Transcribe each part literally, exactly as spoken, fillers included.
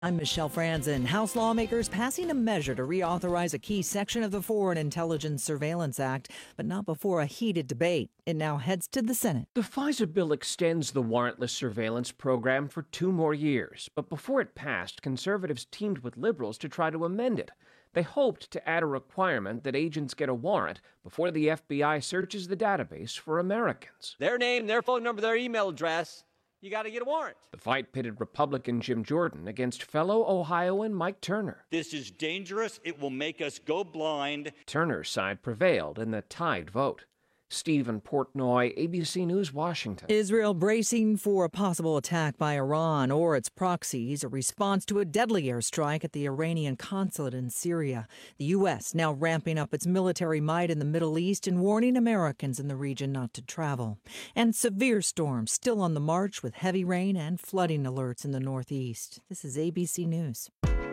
I'm Michelle Franzen. House lawmakers passing a measure to reauthorize a key section of the Foreign Intelligence Surveillance Act, but not before a heated debate. It now heads to the Senate. The FISA bill extends the warrantless surveillance program for two more years, but before it passed, conservatives teamed with liberals to try to amend it. They hoped to add a requirement that agents get a warrant before the F B I searches the database for Americans. Their name, their phone number, their email address. You got to get a warrant. The fight pitted Republican Jim Jordan against fellow Ohioan Mike Turner. This is dangerous. It will make us go blind. Turner's side prevailed in the tied vote. Stephen Portnoy, A B C News, Washington. Israel bracing for a possible attack by Iran or its proxies, a response to a deadly airstrike at the Iranian consulate in Syria. The U S now ramping up its military might in the Middle East and warning Americans in the region not to travel. And severe storms still on the march with heavy rain and flooding alerts in the Northeast. This is A B C News.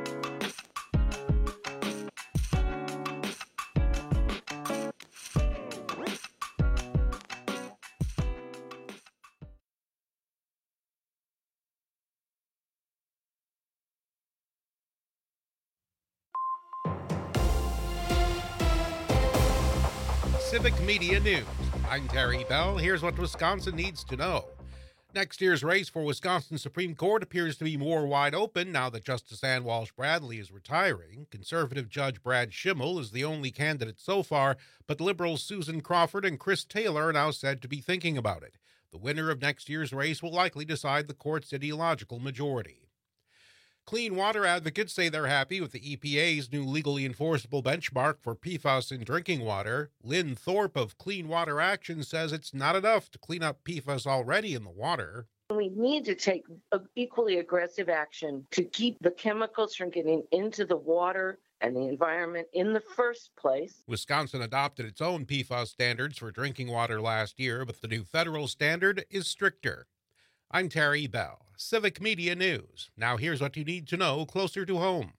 Civic Media News. I'm Terry Bell. Here's what Wisconsin needs to know. Next year's race for Wisconsin Supreme Court appears to be more wide open now that Justice Ann Walsh Bradley is retiring. Conservative Judge Brad Schimmel is the only candidate so far, but liberals Susan Crawford and Chris Taylor are now said to be thinking about it. The winner of next year's race will likely decide the court's ideological majority. Clean water advocates say they're happy with the E P A's new legally enforceable benchmark for P F A S in drinking water. Lynn Thorpe of Clean Water Action says it's not enough to clean up P F A S already in the water. We need to take equally aggressive action to keep the chemicals from getting into the water and the environment in the first place. Wisconsin adopted its own P F A S standards for drinking water last year, but the new federal standard is stricter. I'm Terry Bell, Civic Media News. Now here's what you need to know closer to home.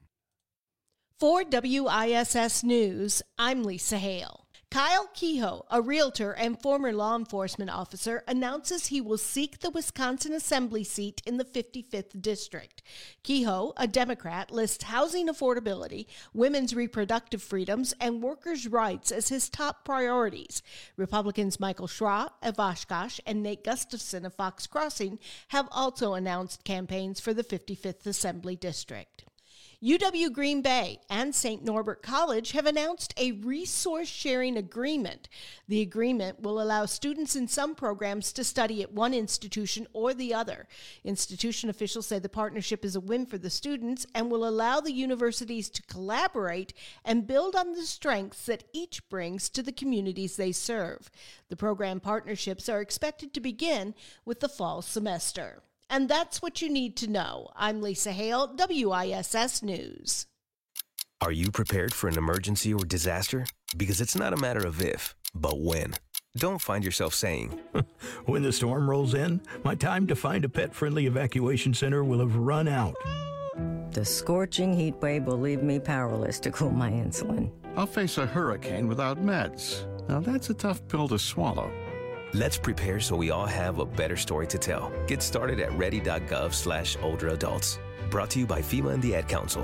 For W I S S News, I'm Lisa Hale. Kyle Kehoe, a realtor and former law enforcement officer, announces he will seek the Wisconsin Assembly seat in the fifty-fifth District. Kehoe, a Democrat, lists housing affordability, women's reproductive freedoms, and workers' rights as his top priorities. Republicans Michael Schra of Oshkosh and Nate Gustafson of Fox Crossing have also announced campaigns for the fifty-fifth Assembly District. U W Green Bay and Saint Norbert College have announced a resource-sharing agreement. The agreement will allow students in some programs to study at one institution or the other. Institution officials say the partnership is a win for the students and will allow the universities to collaborate and build on the strengths that each brings to the communities they serve. The program partnerships are expected to begin with the fall semester. And that's what you need to know. I'm Lisa Hale, W I S S News. Are you prepared for an emergency or disaster? Because it's not a matter of if, but when. Don't find yourself saying, when the storm rolls in, my time to find a pet-friendly evacuation center will have run out. The scorching heat wave will leave me powerless to cool my insulin. I'll face a hurricane without meds. Now that's a tough pill to swallow. Let's prepare so we all have a better story to tell. Get started at ready.gov slash older adults. Brought to you by FEMA and the Ad Council.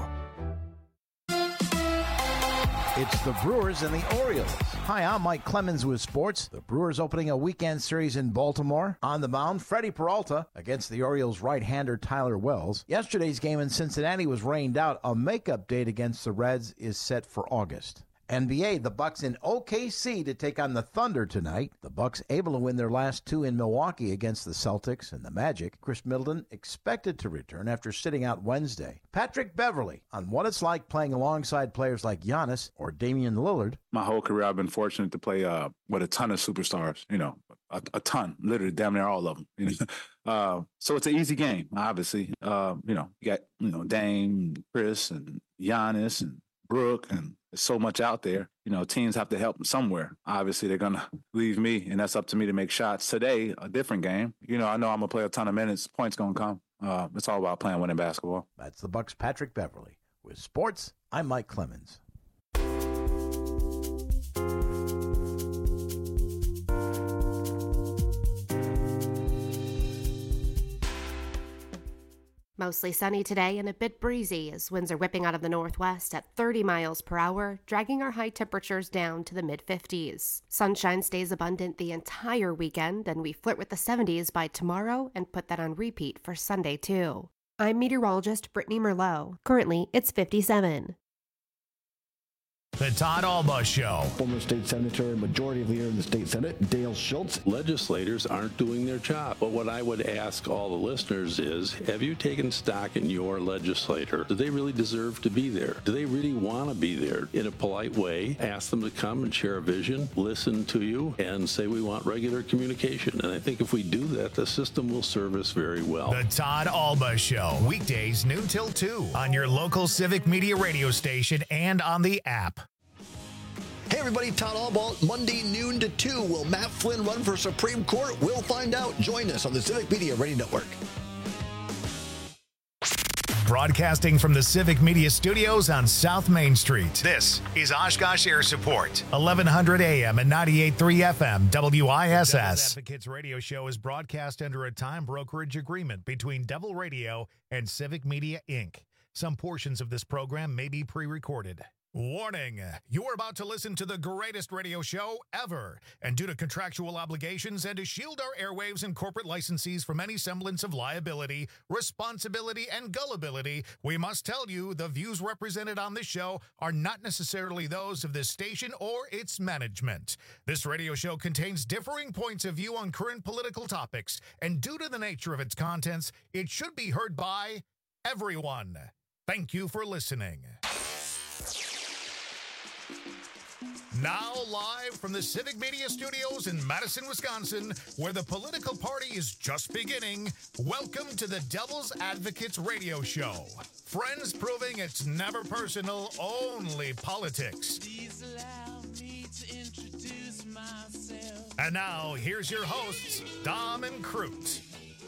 It's the Brewers and the Orioles. Hi, I'm Mike Clemens with sports. The Brewers opening a weekend series in Baltimore. On the mound, Freddie Peralta against the Orioles right-hander Tyler Wells. Yesterday's game in Cincinnati was rained out. A makeup date against the Reds is set for August. N B A, the Bucks in O K C to take on the Thunder tonight. The Bucks able to win their last two in Milwaukee against the Celtics and the Magic. Chris Middleton expected to return after sitting out Wednesday. Patrick Beverley on what it's like playing alongside players like Giannis or Damian Lillard. My whole career, I've been fortunate to play uh, with a ton of superstars, you know, a, a ton, literally damn near all of them. You know? uh, so it's an easy game, obviously. Uh, you know, you got, you know, Dame, Chris, and Giannis, and Brooke, and there's so much out there. You know, teams have to help them somewhere. Obviously, they're going to leave me, and that's up to me to make shots. Today, a different game. You know, I know I'm going to play a ton of minutes. Points going to come. Uh, it's all about playing winning basketball. That's the Bucks' Patrick Beverley. With sports, I'm Mike Clemens. Mostly sunny today and a bit breezy as winds are whipping out of the northwest at thirty miles per hour, dragging our high temperatures down to the mid-fifties. Sunshine stays abundant the entire weekend, and we flirt with the seventies by tomorrow and put that on repeat for Sunday, too. I'm meteorologist Brittany Merlot. Currently, it's fifty-seven. The Todd Alba Show. Former state senator, majority leader in the state senate, Dale Schultz. Legislators aren't doing their job. But what I would ask all the listeners is, have you taken stock in your legislator? Do they really deserve to be there? Do they really want to be there? In a polite way, ask them to come and share a vision, listen to you, and say we want regular communication. And I think if we do that, the system will serve us very well. The Todd Alba Show. Weekdays noon till two on your local Civic Media radio station and on the app. Hey everybody, Todd Alba, Monday noon to two. Will Matt Flynn run for Supreme Court? We'll find out. Join us on the Civic Media Radio Network. Broadcasting from the Civic Media Studios on South Main Street. This is Oshkosh Air Support, eleven hundred A M and ninety-eight point three F M, W I S S. Devil's Advocates Radio Show is broadcast under a time brokerage agreement between Devil Radio and Civic Media, Incorporated. Some portions of this program may be pre-recorded. Warning, you are about to listen to the greatest radio show ever. And due to contractual obligations and to shield our airwaves and corporate licensees from any semblance of liability, responsibility, and gullibility, we must tell you the views represented on this show are not necessarily those of this station or its management. This radio show contains differing points of view on current political topics, and due to the nature of its contents, it should be heard by everyone. Thank you for listening. Now live from the Civic Media Studios in Madison, Wisconsin, where the political party is just beginning, welcome to the Devil's Advocates Radio Show. Friends proving it's never personal, only politics. Please allow me to introduce myself. And now, here's your hosts, Dom and Crute.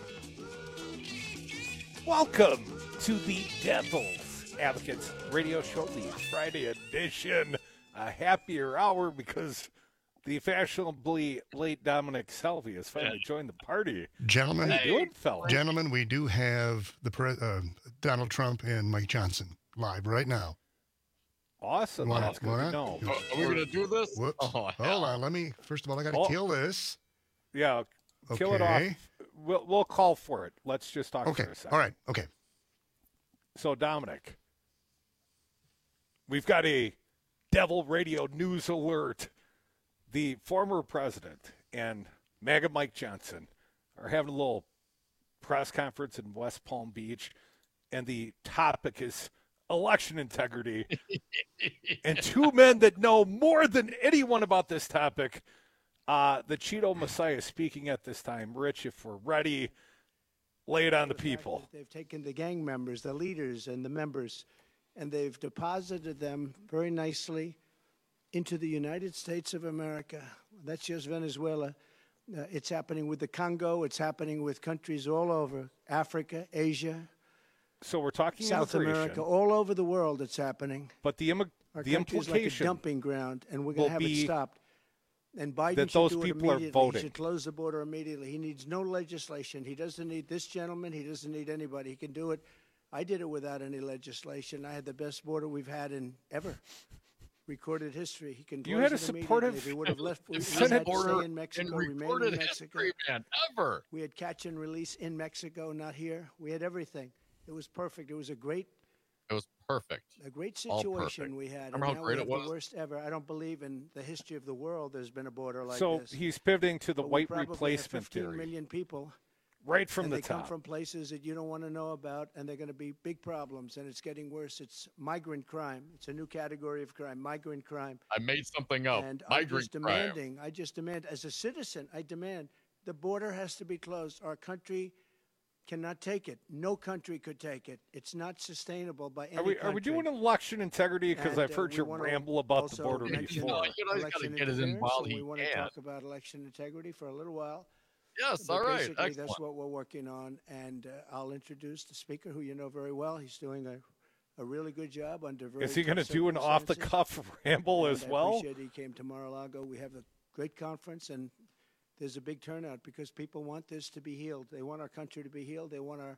Welcome to the Devil's Advocates Radio Show, the Friday edition. A happier hour because the fashionably late Dominic Selvey has finally joined the party. Gentlemen, How you doing, fella? Gentlemen, we do have the pre- uh, Donald Trump and Mike Johnson live right now. Awesome. Wanna, That's good wanna, to know. you- Are we going to do this? Whoops. Oh, Hold on. Let me, first of all, I got to Oh. kill this. Yeah, kill it off. Okay. We'll, we'll call for it. Let's just talk Okay. for a second. All right. Okay. So, Dominic, we've got a Devil Radio News Alert. The former president and MAGA Mike Johnson are having a little press conference in West Palm Beach, and the topic is election integrity. And two men that know more than anyone about this topic, uh, the Cheeto Messiah speaking at this time. Rich, if we're ready, lay it on the people. They've taken the gang members, the leaders, and the members, and they've deposited them very nicely into the United States of America. That's just Venezuela. Uh, it's happening with the Congo. It's happening with countries all over Africa, Asia. So we're talking South America, all over the world. It's happening. But the, immi- Our the country is implication like a dumping ground, and we're going will to have be it stopped. And Biden that should those do it people are immediately. voting. He should close the border immediately. He needs no legislation. He doesn't need this gentleman. He doesn't need anybody. He can do it. I did it without any legislation. I had the best border we've had in ever. Recorded history. He can. You close had a it immediately. supportive If he would have left. We, we Senate had to border stay in Mexico. in Remain recorded in Mexico. history, man, ever. We had catch and release in Mexico, not here. We had everything. It was perfect. It was a great. It was perfect. A great All situation perfect. we had. Remember and how now great we it have was? the worst ever. I don't believe in the history of the world there's been a border like so this. he's pivoting to the But we white probably have replacement fifteen theory. million people. Right from and the they top. come from places that you don't want to know about, and they're going to be big problems, and it's getting worse. It's migrant crime. It's a new category of crime, migrant crime. I made something up. And I'm Migrant just crime. demanding, I just demand, as a citizen, I demand the border has to be closed. Our country cannot take it. No country could take it. It's not sustainable by any Are we country. are we doing election integrity? Because And, I've uh, heard we you wanna ramble about the also border mention before. You know, he's gotta election get it in interference, while and he we want to can. talk about election integrity for a little while. Yes, But all right, basically, excellent. that's what we're working on, and uh, I'll introduce the speaker, who you know very well. He's doing a, a really good job under very Is he going to tough do an off-the-cuff circumstances. ramble And as I well? appreciate he came to Mar-a-Lago. We have a great conference, and there's a big turnout because people want this to be healed. They want our country to be healed. They want our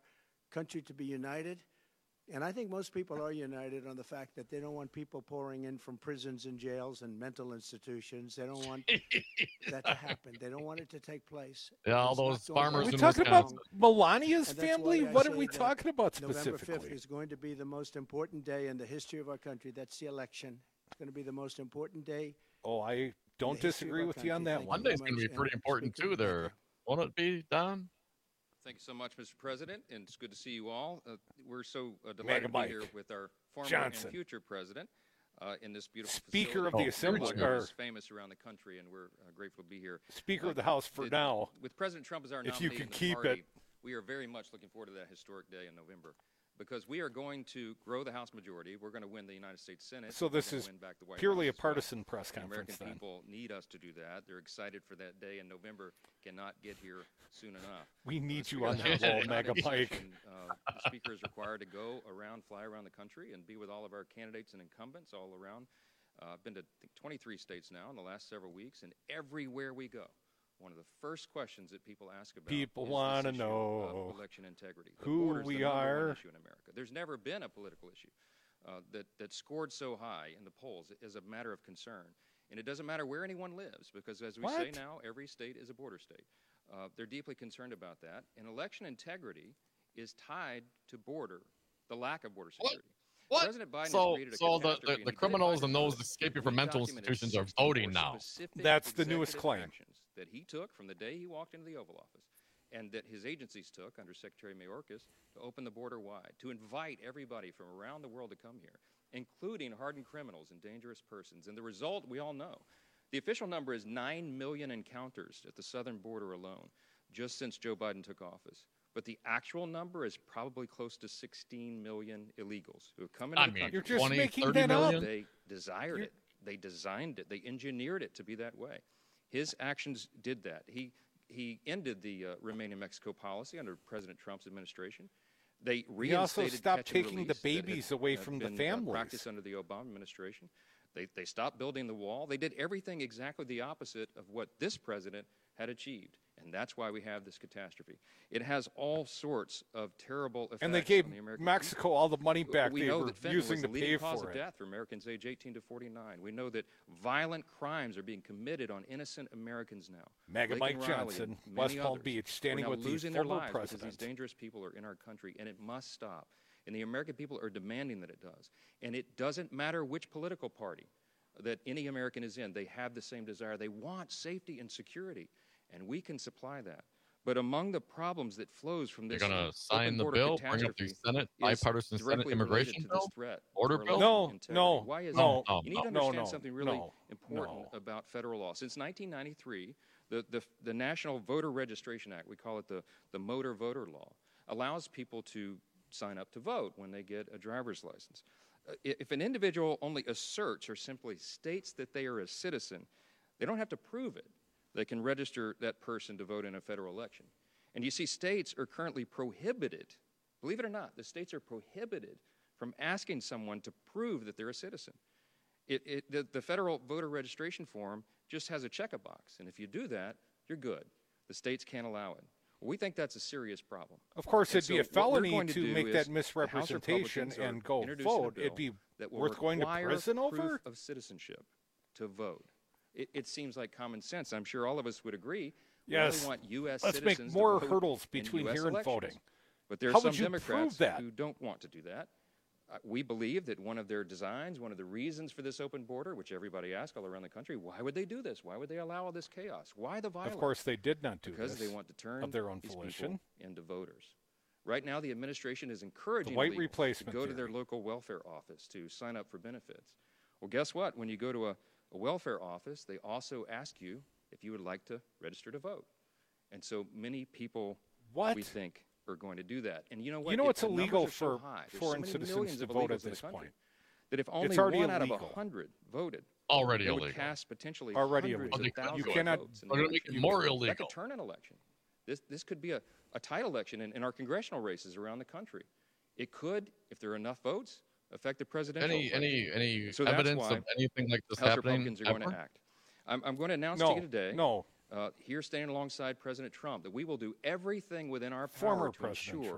country to be united. And I think most people are united on the fact that they don't want people pouring in from prisons and jails and mental institutions. They don't want that to happen. They don't want it to take place. Yeah, all It's those not going farmers to Are we in talking Wisconsin. about Melania's And that's family? why I What are say we that talking about November specifically? fifth is going to be the most important day in the history of our country. That's the election. It's going to be the most important day. Oh, I don't the history of disagree our with you on country. that Thank one. you very Monday's going to be much, pretty and important Speaker, too there. Won't it be, Don? Thank you so much, Mister President, and it's good to see you all. Uh, we're so uh, Mega delighted to be Mike here with our former Johnson. and future president uh, in this beautiful Speaker of facility. the Assembly, Which or- is famous around the country, and we're uh, grateful to be here. Speaker Uh, of the House for it- now. With President Trump as our If nominee you can in the keep party, it. we are very much looking forward to that historic day in November. Because we are going to grow the House majority. We're going to win the United States Senate. So and this we're gonna is win back the White purely House a as well. partisan press The conference American then. people need us to do that. They're excited for that day in November. Cannot get here soon enough. We need Speaker you of on the that House, wall, we're not Mega in Mike. session. Uh, the Speaker is required to go around, fly around the country, and be with all of our candidates and incumbents all around. Uh, I've been to I think, twenty-three states now in the last several weeks, and everywhere we go, one of the first questions that people ask about People is want to this issue know of election integrity. The who border's we the number one are. issue in America. There's never been a political issue uh, that, that scored so high in the polls as a matter of concern. And it doesn't matter where anyone lives, because as we say What? now, every state is a border state. Uh, they're deeply concerned about that. And election integrity is tied to border, the lack of border security. What? President Biden has So, created a so the, catastrophe, the, and the he did it criminals by and those design. escaping from We mental documented institutions are sixty-four voting now. specific That's the newest executive claim. actions that he took from the day he walked into the Oval Office, and that his agencies took under Secretary Mayorkas to open the border wide, to invite everybody from around the world to come here, including hardened criminals and dangerous persons. And the result, we all know. The official number is nine million encounters at the southern border alone, just since Joe Biden took office. But the actual number is probably close to sixteen million illegals who have come into I the mean, country. You're just twenty, making thirty that up. million? They desired You're- it. They designed it. They engineered it to be that way. His actions did that. He he ended the uh, Remain in Mexico policy under President Trump's administration. They He also reinstated stopped catch and taking the release that had, babies away uh, from the been, uh, families. practiced under the Obama administration. They they stopped building the wall. They did everything exactly the opposite of what this president had achieved. And that's why we have this catastrophe. It has all sorts of terrible effects And they gave on the American Mexico people. all the money back We they know were that fentanyl using is to the pay leading cause for of it. death for Americans age eighteen to forty-nine. We know that violent crimes are being committed on innocent Americans now. Mega Lake Mike and Riley Johnson, and many West Palm others Beach, are standing now with the losing their former lives because president. these dangerous people are in our country, and it must stop. And the American people are demanding that it does. And it doesn't matter which political party that any American is in. They have the same desire. They want safety and security, and we can supply that. But among the problems that flows from You're this gonna open sign the border bill, bring up the catastrophe Senate is bipartisan Senate directly immigration related to bill, this threat border to our bill. election No, integrity. no, Why is no, that? You need to no, understand no, something really no, important no. about federal law. Since nineteen ninety-three, the, the, the National Voter Registration Act, we call it the, the Motor Voter Law, allows people to sign up to vote when they get a driver's license. Uh, If an individual only asserts or simply states that they are a citizen, they don't have to prove it. They can register that person to vote in a federal election. And you see, states are currently prohibited, believe it or not, the states are prohibited from asking someone to prove that they're a citizen. It, it, the, the federal voter registration form just has a check-a-box, and if you do that, you're good. The states can't allow it. Well, we think that's a serious problem. Of course, And it'd be a so what we're felony going to do make is that the House misrepresentation Republicans are and go introducing a vote. It'd bill be that will worth going to require prison proof over? of citizenship to vote. It, it seems like common sense. I'm sure all of us would agree. We Yes. only want U S Let's make citizens more to vote hurdles in between U S here and elections. voting. But there are How some would you Democrats prove that? who don't want to do that. Uh, we believe that one of their designs, one of the reasons for this open border, which everybody asks all around the country, why would they do this? Why would they allow all this chaos? Why the violence? Of course, they did not do because this they want to turn of their own these volition. people into voters. Right now, the administration is encouraging white illegals replacement to go to theory. their local welfare office to sign up for benefits. Well, guess what? When you go to a, a welfare office, they also ask you if you would like to register to vote. And so many people, What? we think, are going to do that. And you know what? You know If it's the numbers illegal are so for high, there's foreign so many citizens millions to of vote illegals at in the this country point. that if only It's already one out of illegal. a hundred voted, Already they would illegal. cast potentially Already hundreds illegal. of thousands You of cannot- votes. in They're the gonna make it election. more That illegal. could turn an election. This this could be a, a tight election in, in our congressional races around the country. It could, if there are enough votes, affect the presidential Any any election. any So that's evidence why of anything like this House happening Republicans are going ever? to act. I'm, I'm going to announce No, to you today, no. uh, here standing alongside President Trump, that we will do everything within our power Former to President ensure Trump.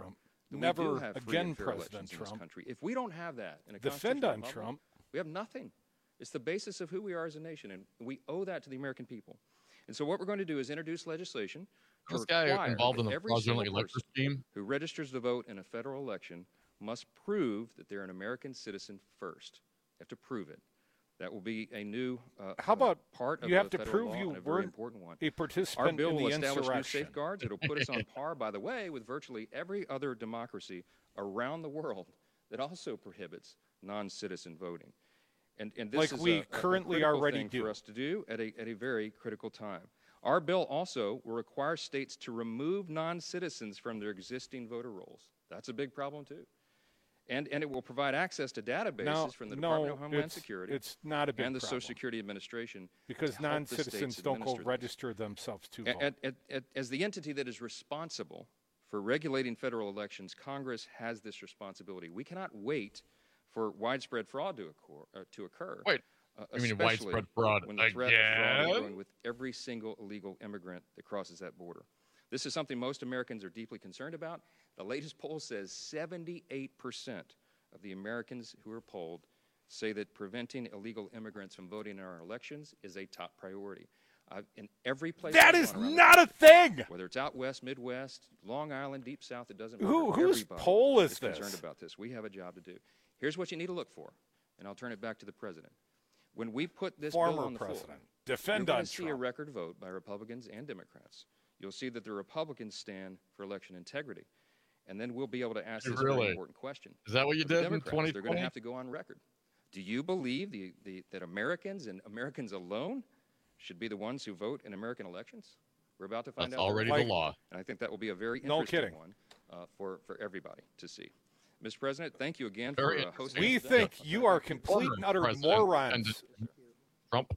that never we do have free again and fair President elections in Trump. this country. If we don't have that in a Defend constitutional on republic, Trump. we have nothing. It's the basis of who we are as a nation, and we owe that to the American people. And so what we're going to do is introduce legislation to This guy require involved in that the every fraudulent single elector person scheme. who registers to vote in a federal election must prove that they're an American citizen first. They have to prove it. That will be a new uh, How about uh, part of you have the to federal prove law you and a very weren't important one. a participant Our bill in the will establish new insurrection. safeguards. It'll put us on par, by the way, with virtually every other democracy around the world that also prohibits non-citizen voting. And, and this Like is we a, currently a critical already thing do. for us to do at a, at a very critical time. Our bill also will require states to remove non-citizens from their existing voter rolls. That's a big problem, too. And, and it will provide access to databases No, from the no, Department of Homeland it's- Security it's not a big and the problem. Social Security Administration Because to help the non-citizens states don't go administer this. register themselves to vote. At, at, at, as the entity that is responsible for regulating federal elections, Congress has this responsibility. We cannot wait for widespread fraud to occur. Uh, to occur Wait, uh, you mean especially widespread fraud when the threat of fraud is again? growing with every single illegal immigrant that crosses that border. This is something most Americans are deeply concerned about. The latest poll says seventy-eight percent of the Americans who are polled say that preventing illegal immigrants from voting in our elections is a top priority. Uh, in every place That I've is gone around the not a country, thing! whether it's out west, Midwest, Long Island, Deep South, it doesn't matter. Who- whose Everybody poll is concerned this? about this. We have a job to do. Here's what you need to look for, and I'll turn it back to the president. When we put this bill Former on the president. floor, Defend you're on going to see a Trump. record vote by Republicans and Democrats. You'll see that the Republicans stand for election integrity. And then we'll be able to ask this Really? very important question. Is that what you For the did in Democrats, twenty They're going twenty? to have to go on record. Do you believe the, the, that Americans and Americans alone should be the ones who vote in American elections? We're about to find That's out. already the law. And I think that will be a very No interesting kidding. one uh, for, for everybody to see. Mister President, thank you again Very for uh, hosting We us today. think you are complete and utter President morons. and Trump.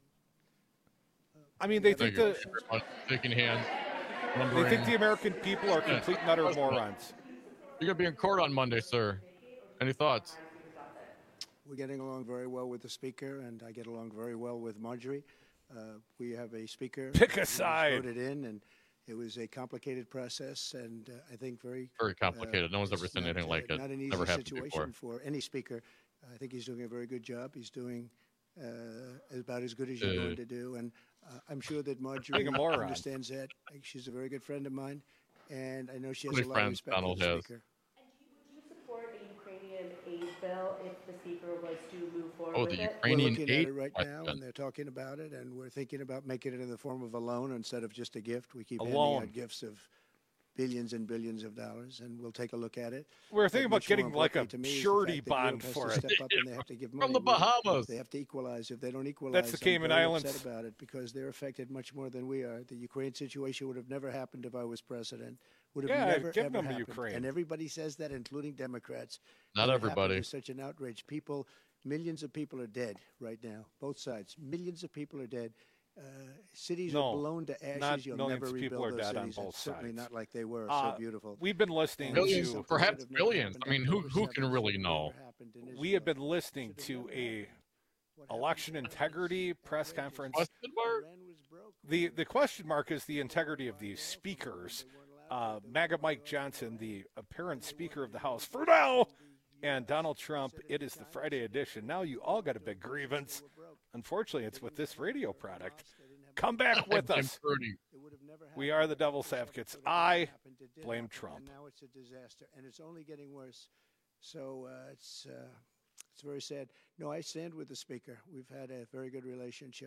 I mean, they think Thank you the very much. Shaking hands. they Numbering. think the American people are Yeah. complete and utter morons. You're gonna be in court on Monday, sir. Any thoughts? We're getting along very well with the speaker, and I get along very well with Marjorie. Uh, we have a speaker Pick a who was side. voted in, and it was a complicated process, and uh, I think very Very complicated. No one's ever it's seen not, anything like uh, it. Not an easy Never happened situation before. for any speaker. I think he's doing a very good job. He's doing uh, about as good as you're Uh, going to do, and uh, I'm sure that Being Marjorie a moron. understands that. She's a very good friend of mine, and I know she How has a many lot of friends respect Donald for the has? speaker. Would you support a Ukrainian aid bill if the speaker was to move forward Oh, with the it? We're Ukrainian looking at aid it right now, question. and they're talking about it, and we're thinking about making it in the form of a loan instead of just a gift. We keep A handing loan. out gifts of billions and billions of dollars, and we'll take a look at it. We're But thinking about much more getting like a importantly to me is the surety fact that bond Europe has for to it. step up and they have to give From money. the We- Bahamas. They have to equalize. If they don't equalize, That's the I'm Cayman very Islands. upset about it because they're affected much more than we are. The Ukraine situation would have never happened if I was president. Would have Yeah, never give ever them to happened. Ukraine. And everybody says that, including Democrats. Not When it happened, everybody. It was such an outrage. People, millions of people are dead right now. Both sides. Millions of people are dead. Uh, cities No, are blown to ashes. not You'll millions never of people rebuild are those dead on cities. both It's certainly sides. not like they were. Uh, so beautiful. We've been listening Billions, to perhaps billions. I mean, who who can really know? we have been listening to a election integrity press conference. Question mark? The the question mark is the integrity of the speakers. Uh, MAGA Mike Johnson, the apparent Speaker of the House for now, and Donald Trump. It is the Friday edition. Now you all got a big grievance. Unfortunately, it's with this radio product. Come back with I'm us. pretty. We are the Devil's Advocates. I blame Trump. And now it's a disaster, and it's only getting worse. So uh, it's uh, it's very sad. No, I stand with the speaker. We've had a very good relationship.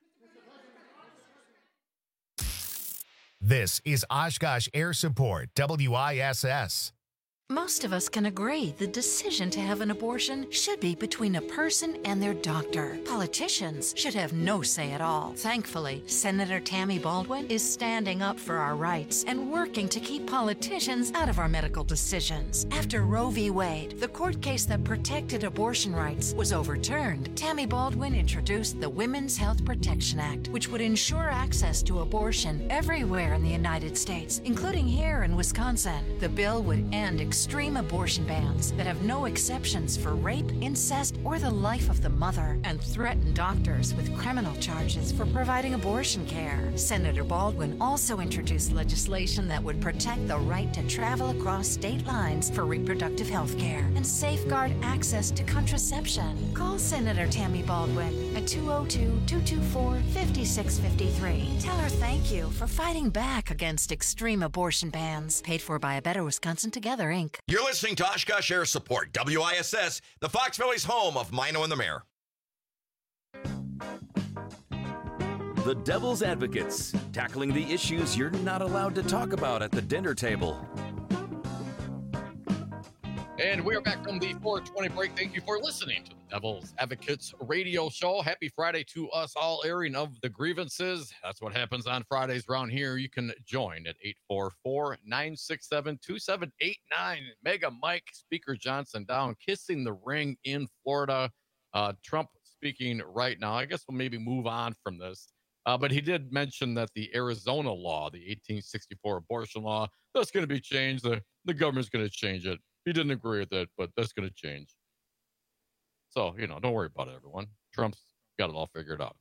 This is Oshkosh Air Support, W I S S. Most of us can agree the decision to have an abortion should be between a person and their doctor. Politicians should have no say at all. Thankfully, Senator Tammy Baldwin is standing up for our rights and working to keep politicians out of our medical decisions. After Roe v. Wade, the court case that protected abortion rights, was overturned, Tammy Baldwin introduced the Women's Health Protection Act, which would ensure access to abortion everywhere in the United States, including here in Wisconsin. The bill would end extreme abortion bans that have no exceptions for rape, incest, or the life of the mother, and threaten doctors with criminal charges for providing abortion care. Senator Baldwin also introduced legislation that would protect the right to travel across state lines for reproductive health care and safeguard access to contraception. Call Senator Tammy Baldwin at two oh two, two two four, five six five three. Tell her thank you for fighting back against extreme abortion bans. Paid for by A Better Wisconsin Together, Incorporated. You're listening to Oshkosh Air Support, W I S S, the Fox Valley's home of Mino and the Mayor. The Devil's Advocates, tackling the issues you're not allowed to talk about at the dinner table. And we are back from the four twenty break. Thank you for listening to the Devil's Advocates radio show. Happy Friday to us all, airing of the grievances. That's what happens on Fridays around here. You can join at eight four four, nine six seven, two seven eight nine. Mega Mike, Speaker Johnson down, kissing the ring in Florida. Uh, Trump speaking right now. I guess we'll maybe move on from this. Uh, but he did mention that the Arizona law, the eighteen sixty-four abortion law, that's going to be changed. The, the government's going to change it. He didn't agree with it, but that's going to change. So, you know, don't worry about it, everyone. Trump's got it all figured out.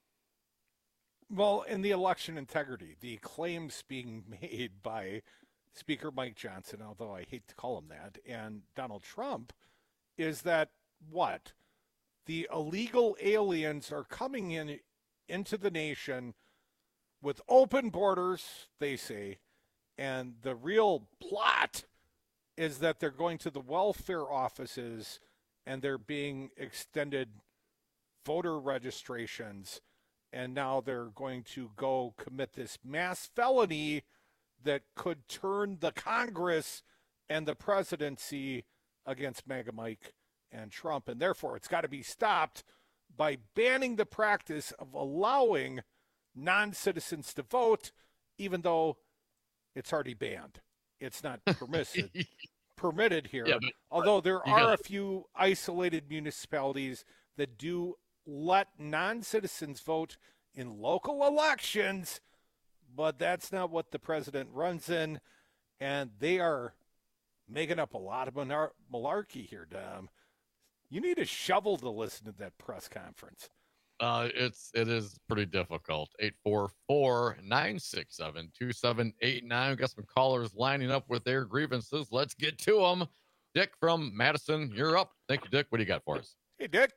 Well, in the election integrity, the claims being made by Speaker Mike Johnson, although I hate to call him that, and Donald Trump, is that what? The illegal aliens are coming in into the nation with open borders, they say, and the real plot is that they're going to the welfare offices and they're being extended voter registrations, and now they're going to go commit this mass felony that could turn the Congress and the presidency against MAGA Mike and Trump, and therefore it's got to be stopped by banning the practice of allowing non-citizens to vote, even though it's already banned. It's not permissive, permitted here. Yeah, but, although there are gotta... a few isolated municipalities that do let non-citizens vote in local elections, but that's not what the president runs in, and they are making up a lot of malar- malarkey here, Dom. You need a shovel to listen to that press conference. Uh, it's it is pretty difficult. eight four four, nine six seven, two seven eight nine. We've got some callers lining up with their grievances. Let's get to them. Dick from Madison, you're up. Thank you, Dick. What do you got for us? Hey, Dick.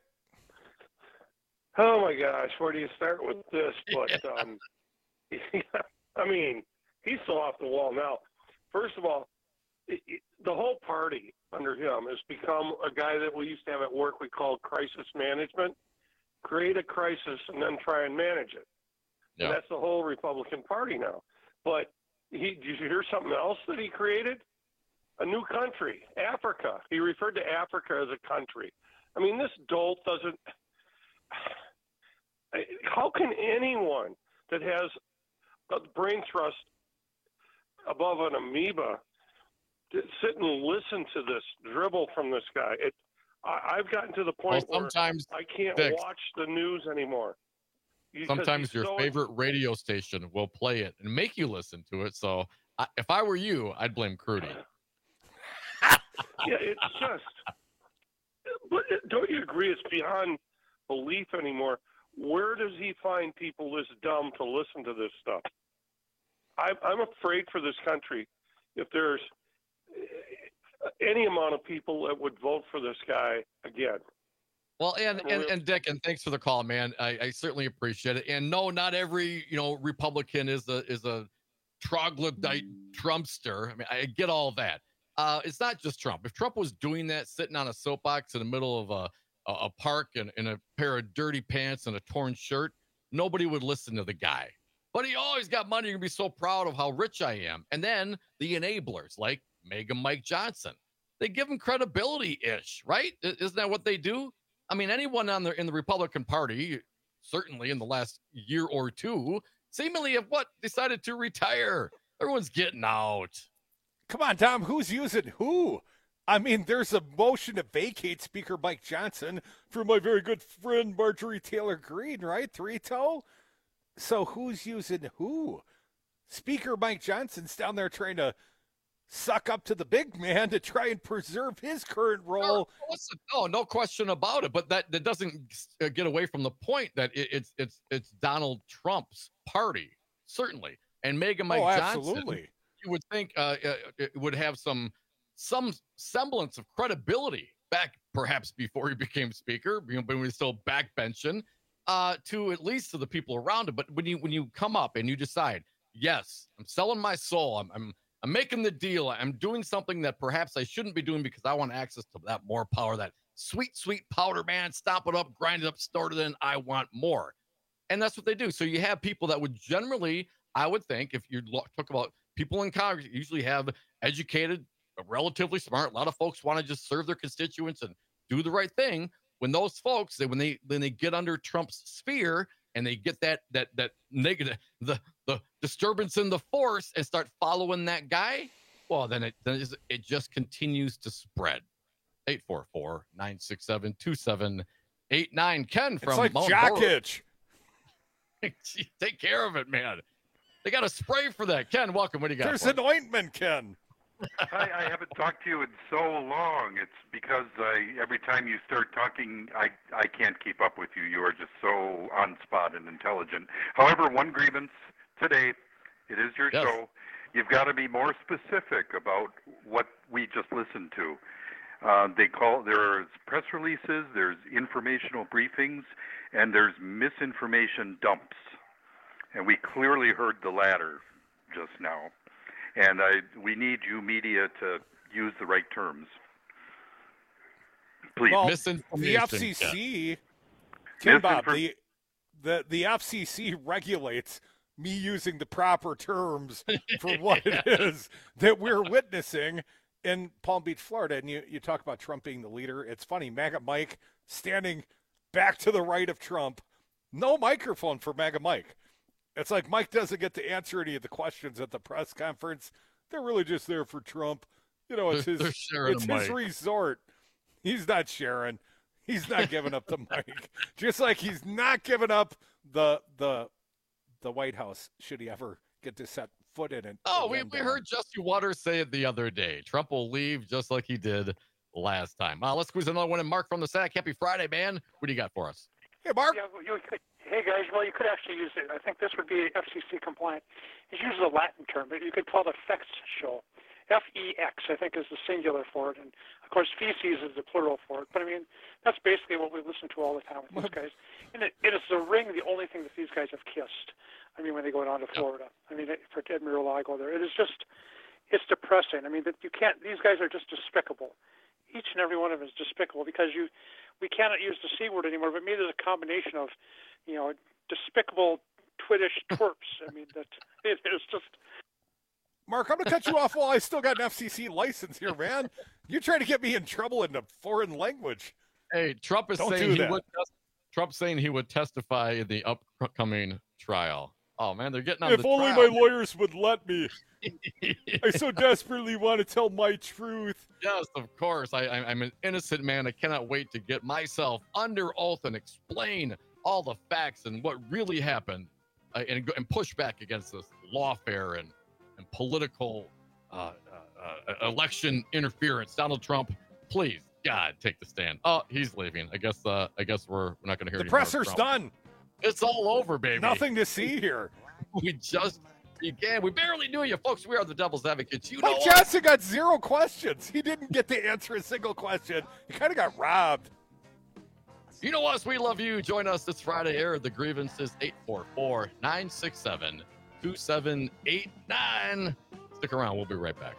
Oh, my gosh. Where do you start with this? But, yeah. um, I mean, he's so off the wall now. First of all, it, it, the whole party under him has become a guy that we used to have at work we called crisis management. Create a crisis and then try and manage it. Yeah. And that's the whole Republican Party now. But he, did you hear something else that he created? A new country, Africa. He referred to Africa as a country. I mean, this dolt doesn't – how can anyone that has a brain thrust above an amoeba sit and listen to this dribble from this guy? It, I, I've gotten to the point well, sometimes, where I can't Dick, watch the news anymore. Sometimes your so favorite radio station will play it and make you listen to it. So I, if I were you, I'd blame Crudy. Yeah, it's just – but don't you agree it's beyond belief anymore? Where does he find people this dumb to listen to this stuff? I'm, I'm afraid for this country if there's any amount of people that would vote for this guy again. Well, and, and, and Dick, and thanks for the call, man. I, I certainly appreciate it. And no, not every, you know, Republican is a is a troglodyte Trumpster. I mean, I get all that. Uh, it's not just Trump. If Trump was doing that, sitting on a soapbox in the middle of a a, a park in, in a pair of dirty pants and a torn shirt, nobody would listen to the guy. But he always got money. You're going to be so proud of how rich I am. And then the enablers like Mega Mike Johnson, they give him credibility-ish, right? Isn't that what they do? I mean, anyone on the in the Republican Party, certainly in the last year or two, seemingly have what decided to retire. Everyone's getting out. Come on, Tom. Who's using who? I mean, there's a motion to vacate Speaker Mike Johnson for my very good friend Marjorie Taylor Greene, right? Three-toe? So who's using who? Speaker Mike Johnson's down there trying to suck up to the big man to try and preserve his current role. No, listen, no, no question about it. But that, that doesn't get away from the point that it, it's it's it's Donald Trump's party, certainly, and Mega Mike oh, Johnson. Absolutely. You would think uh, it would have some some semblance of credibility back, perhaps before he became speaker, you know, when we were still backbenching, uh, to at least to the people around him. But when you when you come up and you decide, yes, I'm selling my soul, I'm I'm I'm making the deal, I'm doing something that perhaps I shouldn't be doing because I want access to that more power, that sweet, sweet powder, man, stomp it up, grind it up, start it in, I want more. And that's what they do. So you have people that would generally, I would think, if you talk about people in Congress, usually have educated, relatively smart. A lot of folks want to just serve their constituents and do the right thing. When those folks, they, when they when they get under Trump's sphere and they get that that that negative, the the disturbance in the force and start following that guy, well, then it then it just continues to spread. eight four four, nine six seven, two seven eight nine. Ken from it's like Mount Jock Itch. Take care of it, man. They got a spray for that. Ken, welcome. What do you got? There's for an ointment, Ken. I, I haven't talked to you in so long. It's because I, every time you start talking, I, I can't keep up with you. You are just so on spot and intelligent. However, one grievance today, it is your yes. show. You've got to be more specific about what we just listened to. Uh, they call there's press releases, there's informational briefings, and there's misinformation dumps. And we clearly heard the latter just now. And I, we need you media to use the right terms. Please. Well, the F C C, Tim Bob, the, the, the F C C regulates me using the proper terms for what it is that we're witnessing in Palm Beach, Florida. And you, you talk about Trump being the leader. It's funny, MAGA Mike standing back to the right of Trump. No microphone for MAGA Mike. It's like Mike doesn't get to answer any of the questions at the press conference. They're really just there for Trump. You know, it's his, it's his resort. He's not sharing. He's not giving up the mic. Just like he's not giving up the the the White House should he ever get to set foot in it. Oh, we, we heard Jesse Waters say it the other day. Trump will leave just like he did last time. Uh, let's squeeze another one in. Mark from the Sack. Happy Friday, man. What do you got for us? Hey, Mark. Yeah, you could, hey, guys. Well, you could actually use it. I think this would be F C C compliant. It's usually a Latin term, but you could call it a fex show. F E X, I think, is the singular for it. And, of course, feces is the plural for it. But, I mean, that's basically what we listen to all the time with these guys. And it, it is the ring, the only thing that these guys have kissed. I mean, when they go down to Florida. I mean, for Ted Mar-a-Lago there. It is just, it's depressing. I mean, that you can't, these guys are just despicable. Each and every one of them is despicable because you, we cannot use the C word anymore, but maybe there's a combination of, you know, despicable, twittish twerps. I mean, that it is just... Mark, I'm going to cut you off while I still got an F C C license here, man. You're trying to get me in trouble in a foreign language. Hey, Trump is Don't saying do he that. would tes- Trump's saying he would testify in the upcoming trial. Oh, man, they're getting on If the only trial. my lawyers would let me. I so desperately want to tell my truth. Yes, of course. I, I, I'm an innocent man. I cannot wait to get myself under oath and explain all the facts and what really happened uh, and, go- and push back against this lawfare and, and political uh, uh, uh, election interference. Donald Trump, please, God, take the stand. Oh, he's leaving. I guess uh, I guess we're, we're not going to hear The any more presser's Trump. done. It's all over, baby. Nothing to see here. We just began. We barely knew you, folks. We are the Devil's Advocates. You know Mike us. Johnson got zero questions. He didn't get to answer a single question. He kind of got robbed. You know us. We love you. Join us this Friday. Air the grievances eight four four, nine six seven, two seven eight nine. Stick around. We'll be right back.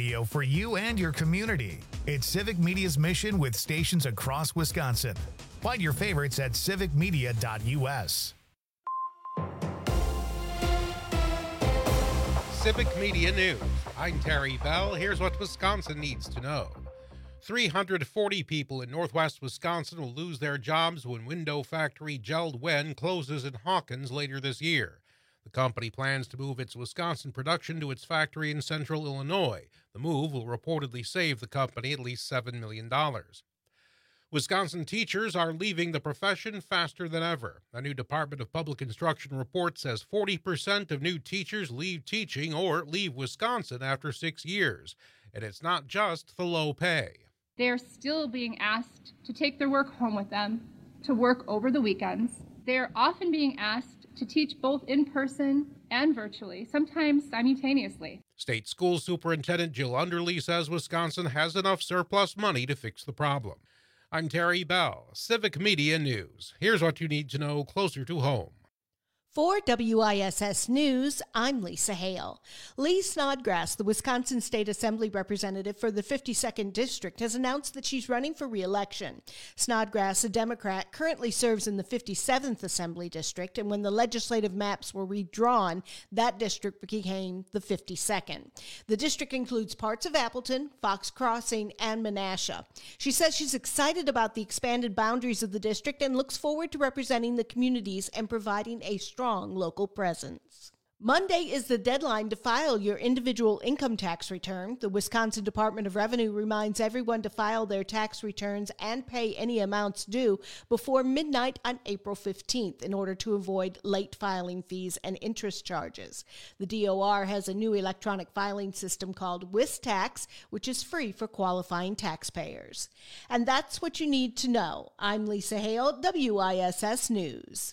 radio for you and your community. It's Civic Media's mission with stations across Wisconsin. Find your favorites at civic media dot u s. Civic Media News. I'm Terry Bell. Here's what Wisconsin needs to know. three hundred forty people in northwest Wisconsin will lose their jobs when window factory JELD-WEN closes in Hawkins later this year. The company plans to move its Wisconsin production to its factory in central Illinois. The move will reportedly save the company at least seven million dollars. Wisconsin teachers are leaving the profession faster than ever. A new Department of Public Instruction report says forty percent of new teachers leave teaching or leave Wisconsin after six years. And it's not just the low pay. They are still being asked to take their work home with them, to work over the weekends. They are often being asked to teach both in person and virtually, sometimes simultaneously. State School Superintendent Jill Underly says Wisconsin has enough surplus money to fix the problem. I'm Terry Bell, Civic Media News. Here's what you need to know closer to home. For W I S S News, I'm Lisa Hale. Lee Snodgrass, the Wisconsin State Assembly representative for the fifty-second District, has announced that she's running for re-election. Snodgrass, a Democrat, currently serves in the fifty-seventh Assembly District, and when the legislative maps were redrawn, that district became the fifty-second. The district includes parts of Appleton, Fox Crossing, and Menasha. She says she's excited about the expanded boundaries of the district and looks forward to representing the communities and providing a strong strong local presence. Monday is the deadline to file your individual income tax return. The Wisconsin Department of Revenue reminds everyone to file their tax returns and pay any amounts due before midnight on April fifteenth in order to avoid late filing fees and interest charges. The D O R has a new electronic filing system called WisTax, which is free for qualifying taxpayers. And that's what you need to know. I'm Lisa Hale, W I S S News.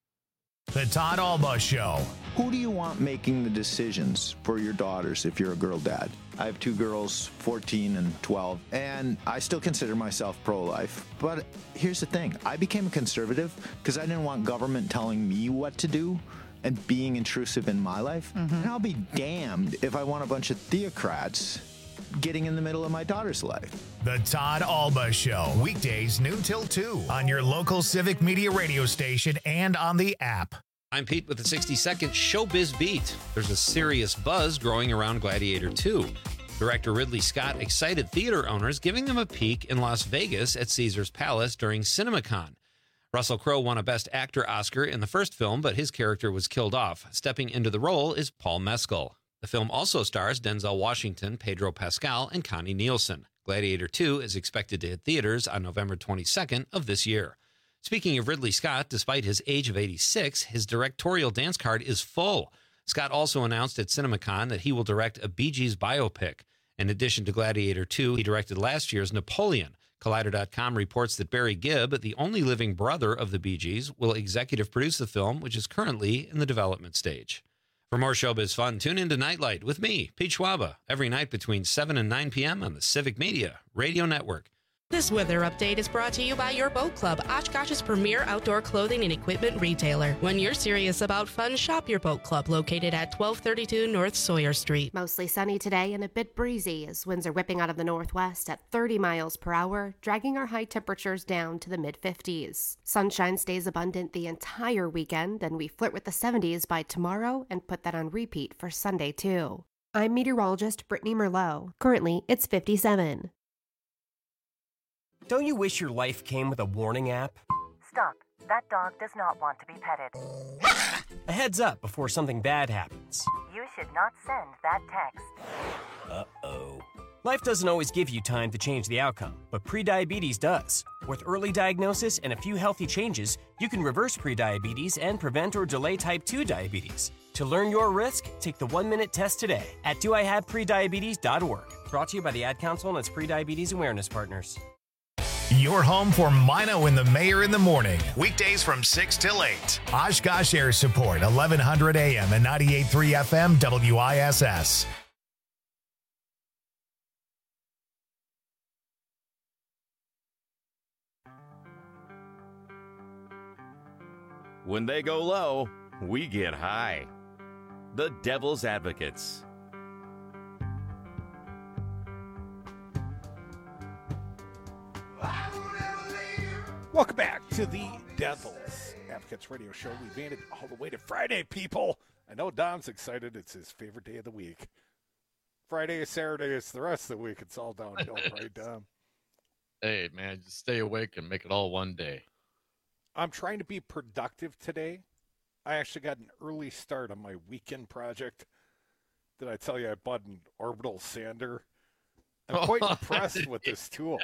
The Todd Alba Show. Who do you want making the decisions for your daughters if you're a girl dad? I have two girls, fourteen and twelve, and I still consider myself pro-life. But here's the thing. I became a conservative because I didn't want government telling me what to do and being intrusive in my life. Mm-hmm. And I'll be damned if I want a bunch of theocrats getting in the middle of my daughter's life. The Todd Alba Show, weekdays noon till two on your local Civic Media radio station and on the app. I'm Pete with the sixty second Showbiz Beat. There's a serious buzz growing around Gladiator two. Director Ridley Scott excited theater owners, giving them a peek in Las Vegas at Caesars Palace during CinemaCon. Russell Crowe won a Best Actor Oscar in the first film, but his character was killed off. Stepping into the role is Paul Mescal. The film also stars Denzel Washington, Pedro Pascal, and Connie Nielsen. Gladiator two is expected to hit theaters on November twenty-second of this year. Speaking of Ridley Scott, despite his age of eighty-six, his directorial dance card is full. Scott also announced at CinemaCon that he will direct a Bee Gees biopic. In addition to Gladiator two, he directed last year's Napoleon. Collider dot com reports that Barry Gibb, the only living brother of the Bee Gees, will executive produce the film, which is currently in the development stage. For more showbiz fun, tune into Nightlight with me, Pete Schwaba, every night between seven and nine p.m. on the Civic Media Radio Network. This weather update is brought to you by your Boat Club, Oshkosh's premier outdoor clothing and equipment retailer. When you're serious about fun, shop your Boat Club, located at twelve thirty-two North Sawyer Street. Mostly sunny today and a bit breezy as winds are whipping out of the northwest at thirty miles per hour, dragging our high temperatures down to the mid fifties. Sunshine stays abundant the entire weekend, and we flirt with the seventies by tomorrow and put that on repeat for Sunday too. I'm meteorologist Brittany Merlot. Currently, it's fifty-seven. Don't you wish your life came with a warning app? Stop. That dog does not want to be petted. A heads up before something bad happens. You should not send that text. Uh-oh. Life doesn't always give you time to change the outcome, but prediabetes does. With early diagnosis and a few healthy changes, you can reverse prediabetes and prevent or delay type two diabetes. To learn your risk, take the one-minute test today at do I have prediabetes dot org. Brought to you by the Ad Council and its Prediabetes Awareness Partners. Your home for Mino and the Mayor in the morning. Weekdays from six till eight. Oshkosh Air Support, eleven hundred A M and ninety-eight point three F M W I S S. When they go low, we get high. The Devil's Advocates. Welcome back to the Devil's Advocates Radio Show. We made it all the way to Friday, people. I know Dom's excited. It's his favorite day of the week. Friday, Saturday, it's the rest of the week. It's all downhill, right, Dom? Hey, man, just stay awake and make it all one day. I'm trying to be productive today. I actually got an early start on my weekend project. Did I tell you I bought an orbital sander? I'm quite impressed with this tool.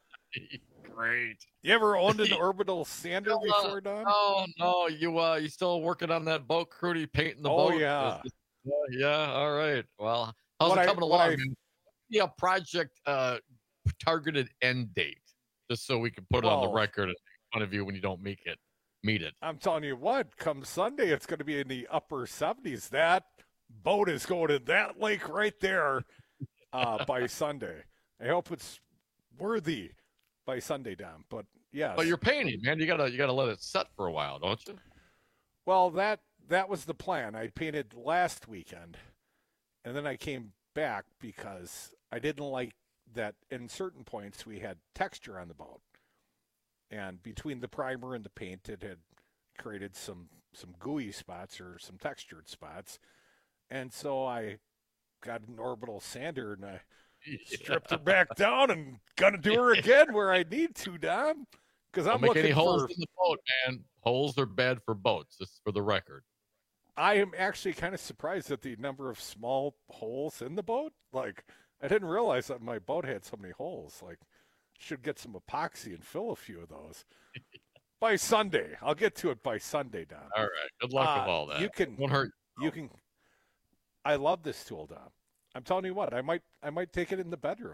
Great. You ever owned an orbital sander Still, uh, before, Don? No, no. You uh, you still working on that boat, Crudy, painting the Oh, boat? yeah. Is- is- yeah, all right. Well, how's What it I- coming what along? I- man? Yeah, project uh, targeted end date, just so we can put it on the Well- record and make fun of you when you don't make it. Meet it. I'm telling you what, come Sunday, it's going to be in the upper seventies. That boat is going in that lake right there uh, by Sunday. I hope it's worthy by Sunday, Dom. But yes. But you're painting, man. You gotta you gotta let it set for a while, don't you? Well, that that was the plan. I painted last weekend, and then I came back because I didn't like that in certain points we had texture on the boat. And between the primer and the paint, it had created some some gooey spots or some textured spots. And so I got an orbital sander and I stripped her back down and gonna do her again where I need to, Don. Because I'm Don't make looking any holes for. in the boat, man. Holes are bad for boats. This is for the record. I am actually kind of surprised at the number of small holes in the boat. Like, I didn't realize that my boat had so many holes. Like, should get some epoxy and fill a few of those. By Sunday. I'll get to it by Sunday, Don. All right. Good luck Uh, with all that. You can Won't hurt. You can I love this tool, Don. I'm telling you what, I might I might take it in the bedroom.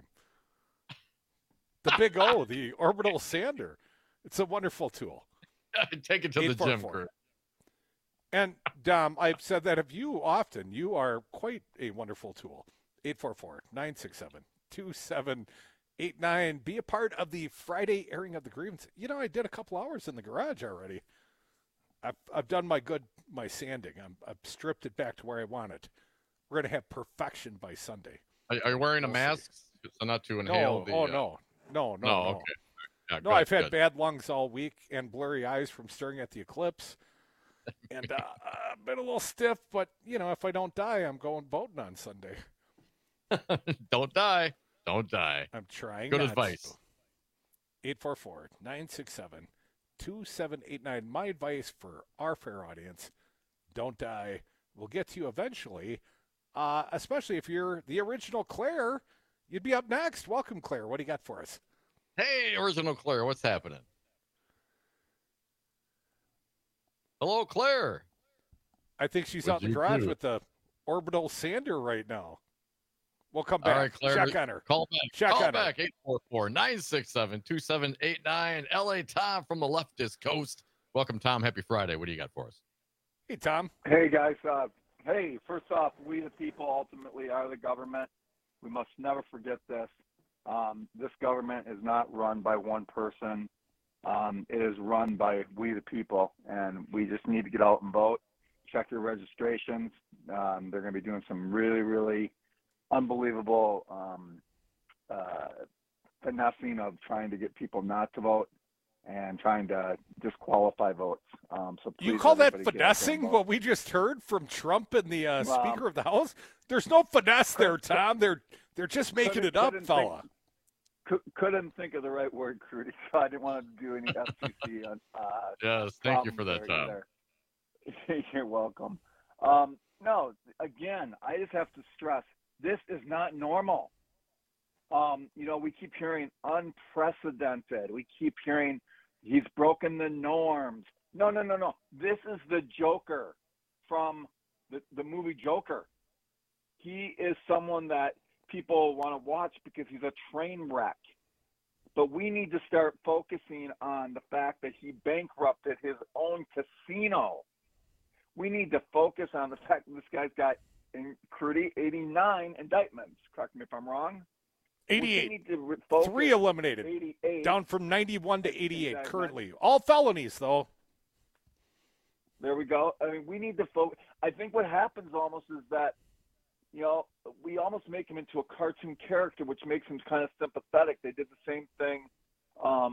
The Big O, the orbital sander. It's a wonderful tool. Take it to the eight four gym, four. Kurt. And Dom, I've said that of you often. You are quite a wonderful tool. eight four four, nine six seven, two seven eight nine. Be a part of the Friday airing of the grievance. You know, I did a couple hours in the garage already. I've, I've done my good, my sanding. I'm, I've stripped it back to where I want it. We're going to have perfection by Sunday. Are, are you wearing a We'll mask so not to inhale? No, the, oh, uh, no. No, no, no. no. Okay. Yeah, No, good, I've had good. bad lungs all week and blurry eyes from staring at the eclipse. And uh, I've been a little stiff, but, you know, if I don't die, I'm going boating on Sunday. Don't die. Don't die. I'm trying. Good not advice. to. eight four four, nine six seven, two seven eight nine. My advice for our fair audience, don't die. We'll get to you eventually, uh, especially if you're the original Claire. You'd be up next. Welcome, Claire. What do you got for us? Hey, original Claire, what's happening? Hello, Claire. I think she's What'd out in the you garage do? with the orbital sander right now. We'll come All back. right, Claire. Check on her. Call back. Check Call on her. back. eight four four, nine six seven, two seven eight nine. L A Tom from the leftist coast. Welcome, Tom. Happy Friday. What do you got for us? Hey, Tom. Hey, guys. Uh, hey, first off, we the people ultimately are the government. We must never forget this. Um, this government is not run by one person. Um, it is run by we the people, and we just need to get out and vote. Check your registrations. Um, they're going to be doing some really, really unbelievable um, uh, finessing of trying to get people not to vote and trying to disqualify votes. Um, so You please, call that everybody, get out there and finessing? vote. What we just heard from Trump and the uh, Well, Speaker of the House? There's no finesse there, Tom. They're they're just making couldn't- it up, couldn't fella. think- cou- couldn't think of the right word, Crudy, so I didn't want to do any F C C on. Uh, Yes, thank you for that, problems Tom. there either. You're welcome. Um, no, again, I just have to stress this is not normal. Um, you know, we keep hearing unprecedented. We keep hearing he's broken the norms. No, no, no, no. This is the Joker from the, the movie Joker. He is someone that people want to watch because he's a train wreck. But we need to start focusing on the fact that he bankrupted his own casino. We need to focus on the fact that this guy's got, in Crudy, eighty-nine indictments. Correct me if I'm wrong. We eighty-eight. need to re- focus- Three eliminated. eighty-eight. Down from ninety-one to eighty-eight Exactly. currently. All felonies, though. There we go. I mean, we need to focus. I think what happens almost is that, you know, we almost make him into a cartoon character, which makes him kind of sympathetic. They did the same thing um,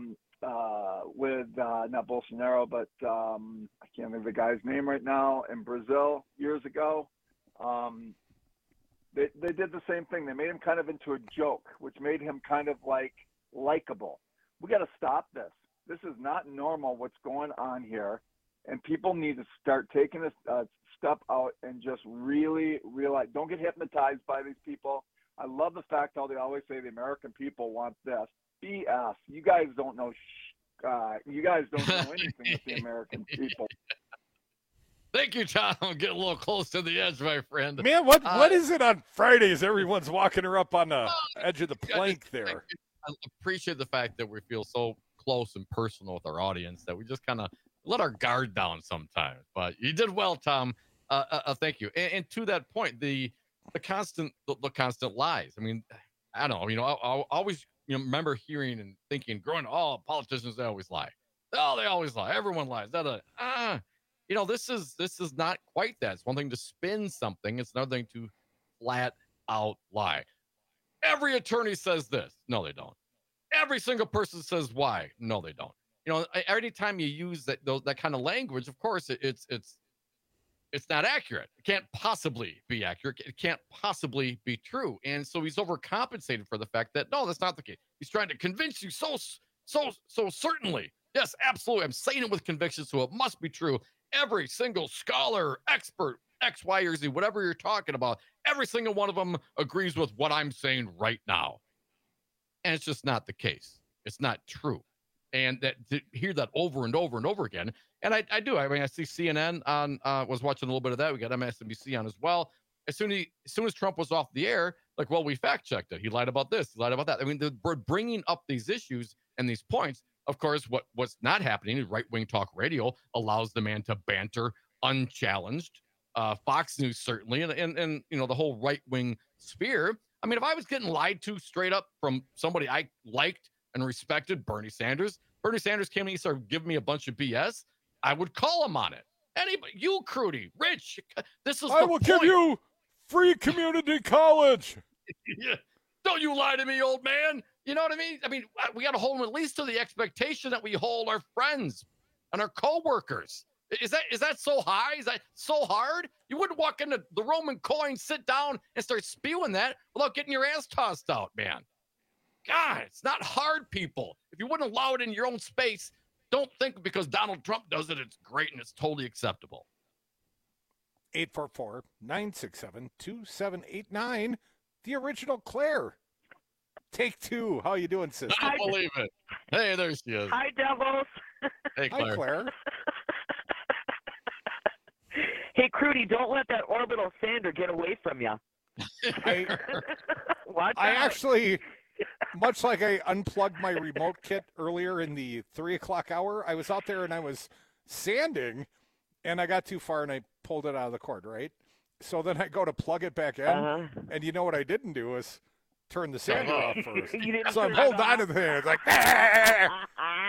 uh, with uh, not Bolsonaro, but um, I can't remember the guy's name right now, in Brazil years ago. Um, they they did the same thing. They made him kind of into a joke, which made him kind of like likable. We got to stop this. This is not normal what's going on here, and people need to start taking a uh, step out and just really realize. Don't get hypnotized by these people. I love the fact how they always say the American people want this. B S. You guys don't know. Sh- uh, you guys don't know anything with the American people. Thank you, Tom. I'm getting a little close to the edge, my friend. Man, what uh, what is it on Fridays? Everyone's walking her up on the edge of the plank there. I appreciate the fact that we feel so close and personal with our audience that we just kind of let our guard down sometimes. But you did well, Tom. Uh, uh, thank you. And, and to that point, the the constant the, the constant lies. I mean, I don't know. You know, I, I always you know remember hearing and thinking, growing, oh, politicians, they always lie. Oh, they always lie. Everyone lies. Da, da. Ah, you know, this is this is not quite that. It's one thing to spin something. It's another thing to flat out lie. Every attorney says this. No, they don't. Every single person says why. No, they don't. You know, every time you use that those, that kind of language, of course, it, it's it's it's not accurate. It can't possibly be accurate. It can't possibly be true. And so he's overcompensated for the fact that no, that's not the case. He's trying to convince you so so so certainly. Yes, absolutely. I'm saying it with conviction, so it must be true. Every single scholar, expert, X, Y, or Z, whatever you're talking about, every single one of them agrees with what I'm saying right now. And it's just not the case. It's not true. And that to hear that over and over and over again. And I, I do. I mean, I see C N N on, uh, was watching a little bit of that. We got M S N B C on as well. As soon as, he, as soon as Trump was off the air, like, well, we fact checked it. He lied about this. He lied about that. I mean, we're bringing up these issues and these points. Of course, what, what's not happening is right-wing talk radio allows the man to banter unchallenged. Uh, Fox News, certainly, and, and, and you know, the whole right-wing sphere. I mean, if I was getting lied to straight up from somebody I liked and respected, Bernie Sanders, Bernie Sanders came and he started giving me a bunch of B S, I would call him on it. Anybody, you, Crudy, Rich, this is I the will point. give you free community college. Yeah. Don't you lie to me, old man. You know what I mean? I mean, we got to hold them at least to the expectation that we hold our friends and our coworkers. Is that is that so high? Is that so hard? You wouldn't walk into the Roman coin, sit down, and start spewing that without getting your ass tossed out, man. God, it's not hard, people. If you wouldn't allow it in your own space, don't think because Donald Trump does it, it's great and it's totally acceptable. eight four four, nine six seven, two seven eight nine. The original Claire. Take two. How you doing, sister? I don't believe it. Hey, there she is. Hi, devils. Hey, Claire. Hi, Claire. Hey, Crudy, don't let that orbital sander get away from you. I, Watch I out. actually, much like I unplugged my remote kit earlier in the three o'clock hour, I was out there and I was sanding, and I got too far and I pulled it out of the cord, right? So then I go to plug it back in, Uh-huh. and you know what I didn't do is turn the sander off first. You didn't So I'm turn it holding on to off. the thing. It's like, ah!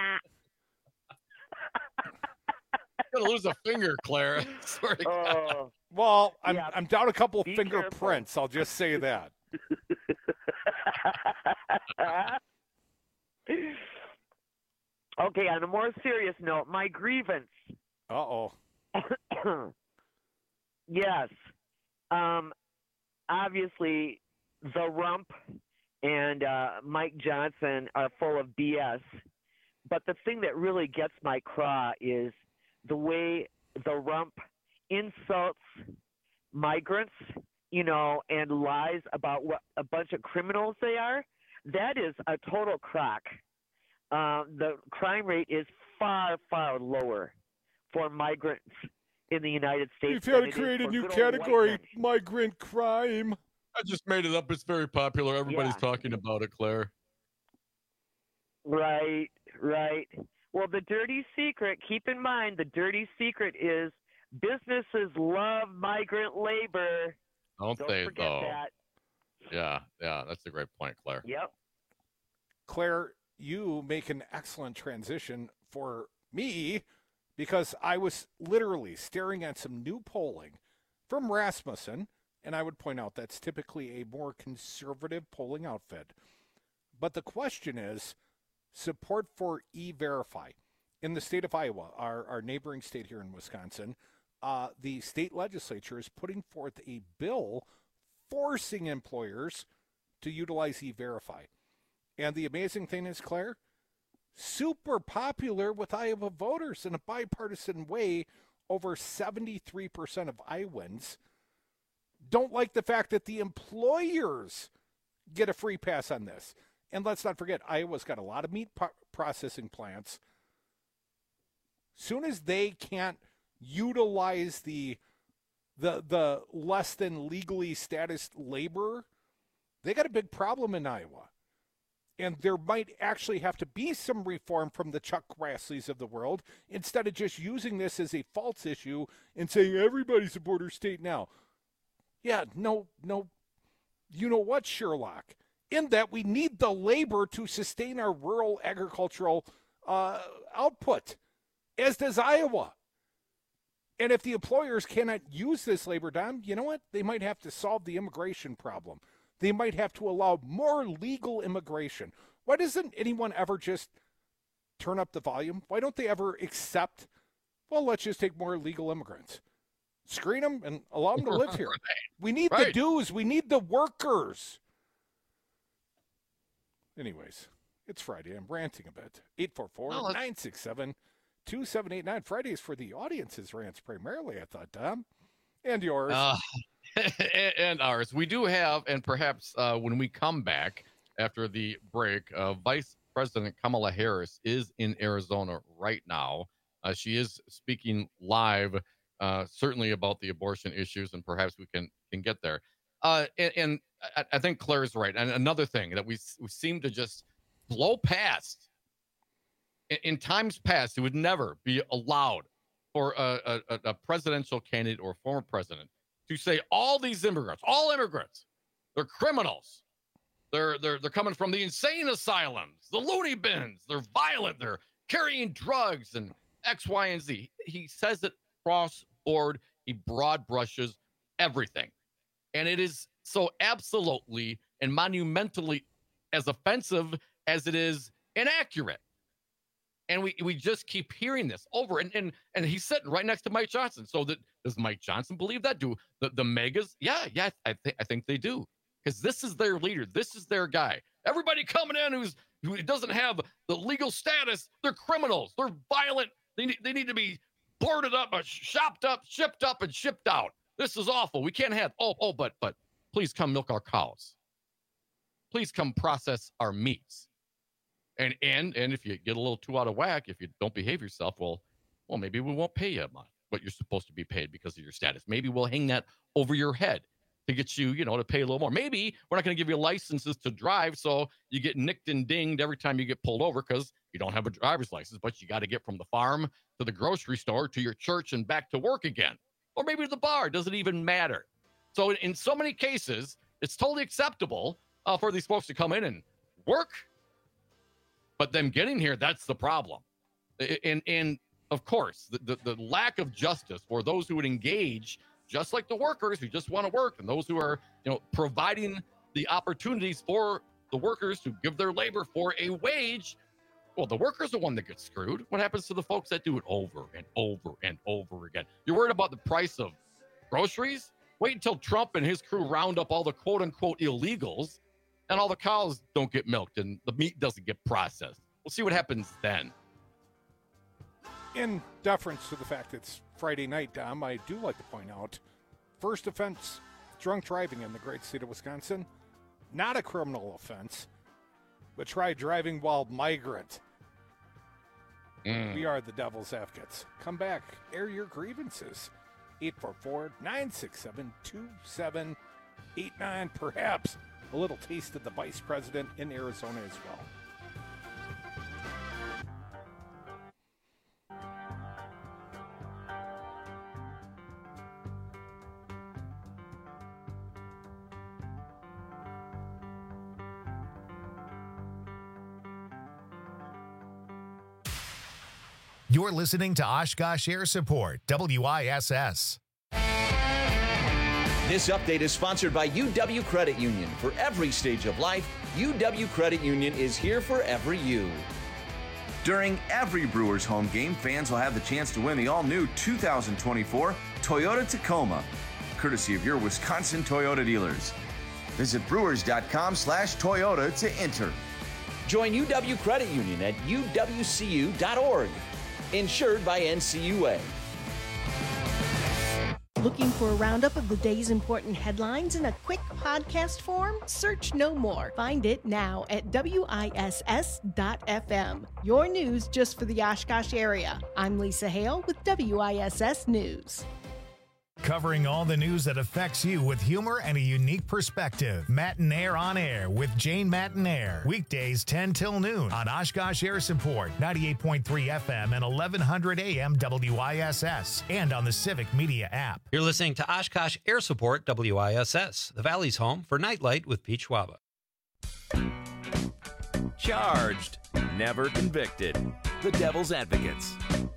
You're going to lose a finger, Claire. I swear to God. Oh. Well, I'm Yeah, I'm down a couple be fingerprints. I'll just say that. Okay, on a more serious note, my grievance. Uh-oh. Yes. Um, obviously, the Rump and uh, Mike Johnson are full of B S. But the thing that really gets my craw is the way the Rump insults migrants, you know, and lies about what a bunch of criminals they are. That is a total crock. Uh, the crime rate is far, far lower for migrants in the United States. We've had than to it is create a for new good old white category, men. migrant crime. I just made it up. It's very popular. Everybody's Yeah. talking about it, Claire. Right, right. Well, the dirty secret, keep in mind, the dirty secret is businesses love migrant labor. Don't, Don't they, forget though? that. Yeah, yeah, that's a great point, Claire. Yep. Claire, you make an excellent transition for me because I was literally staring at some new polling from Rasmussen, and I would point out that's typically a more conservative polling outfit. But the question is, support for E-Verify. In the state of Iowa, our, our neighboring state here in Wisconsin, uh, the state legislature is putting forth a bill forcing employers to utilize E-Verify. And the amazing thing is, Claire, super popular with Iowa voters in a bipartisan way. Over seventy-three percent of Iowans don't like the fact that the employers get a free pass on this. And let's not forget, Iowa's got a lot of meat pro- processing plants. Soon as they can't utilize the the the less than legally status labor, they got a big problem in Iowa. And there might actually have to be some reform from the Chuck Grassley's of the world, instead of just using this as a false issue and saying everybody's a border state now. Yeah, no, no, you know what, Sherlock? In that we need the labor to sustain our rural agricultural uh, output, as does Iowa. And if the employers cannot use this labor, Dom, you know what? They might have to solve the immigration problem. They might have to allow more legal immigration. Why doesn't anyone ever just turn up the volume? Why don't they ever accept, well, let's just take more legal immigrants. Screen them and allow them to live here. Right. We need right. the dues. We need the workers. Anyways, it's Friday. I'm ranting a bit. eight four four, nine six seven, two seven eight nine. Fridays for the audience's rants primarily, I thought, Tom. And yours. Uh, and ours. We do have, and perhaps uh, when we come back after the break, uh, Vice President Kamala Harris is in Arizona right now. Uh, she is speaking live, uh, certainly about the abortion issues, and perhaps we can, can get there. Uh, and and I, I think Claire's right. And another thing that we, we seem to just blow past. In, in times past, it would never be allowed for a, a, a presidential candidate or former president to say all these immigrants, all immigrants, they're criminals. They're they're they're coming from the insane asylums, the loony bins. They're violent. They're carrying drugs and X, Y, and Z. He says it cross board. He broad brushes everything, and it is so absolutely and monumentally as offensive as it is inaccurate. And we, we just keep hearing this over. And, and and he's sitting right next to Mike Johnson. So that, does Mike Johnson believe that? Do the, the megas? Yeah, yeah, I, th- I think they do. Because this is their leader. This is their guy. Everybody coming in who's who doesn't have the legal status, they're criminals. They're violent. They need, they need to be boarded up, or shopped up, shipped up, and shipped out. This is awful. We can't have, oh, oh, but, but please come milk our cows. Please come process our meats. And and and if you get a little too out of whack, if you don't behave yourself, well, well, maybe we won't pay you what you're supposed to be paid because of your status. Maybe we'll hang that over your head to get you, you know, to pay a little more. Maybe we're not going to give you licenses to drive, so you get nicked and dinged every time you get pulled over because you don't have a driver's license, but you got to get from the farm to the grocery store to your church and back to work again. Or maybe to the bar. It doesn't even matter. So in, in so many cases, it's totally acceptable uh, for these folks to come in and work. But them getting here, that's the problem. And, and of course, the, the, the lack of justice for those who would engage, just like the workers who just want to work, and those who are, you know, providing the opportunities for the workers to give their labor for a wage. Well, the workers are the one that gets screwed. What happens to the folks that do it over and over and over again? You're worried about the price of groceries? Wait until Trump and his crew round up all the quote-unquote illegals, and all the cows don't get milked and the meat doesn't get processed. We'll see what happens then. In deference to the fact it's Friday night, Dom, I do like to point out, first offense, drunk driving in the great state of Wisconsin, not a criminal offense, but try driving while migrant. Mm. We are the devil's advocates. Come back, air your grievances. eight four four, nine six seven, two seven eight nine, perhaps a little taste of the vice president in Arizona as well. You're listening to Oshkosh Air Support, W I S S. This update is sponsored by U W Credit Union. For every stage of life, U W Credit Union is here for every you. During every Brewers home game, fans will have the chance to win the all-new two thousand twenty-four Toyota Tacoma, courtesy of your Wisconsin Toyota dealers. Visit brewers.com slash Toyota to enter. Join U W Credit Union at U W C U dot org. Insured by N C U A. Looking for a roundup of the day's important headlines in a quick podcast form? Search No More. Find it now at W I S S dot F M. Your news just for the Oshkosh area. I'm Lisa Hale with W I S S News. Covering all the news that affects you with humor and a unique perspective. Matinaire on Air with Jane Matinaire. Weekdays ten till noon on Oshkosh Air Support, ninety-eight point three F M and eleven hundred A M W I S S, and on the Civic Media app. You're listening to Oshkosh Air Support W I S S, the Valley's home for Nightlight with Pete Schwaba. Charged, never convicted. The Devil's Advocates.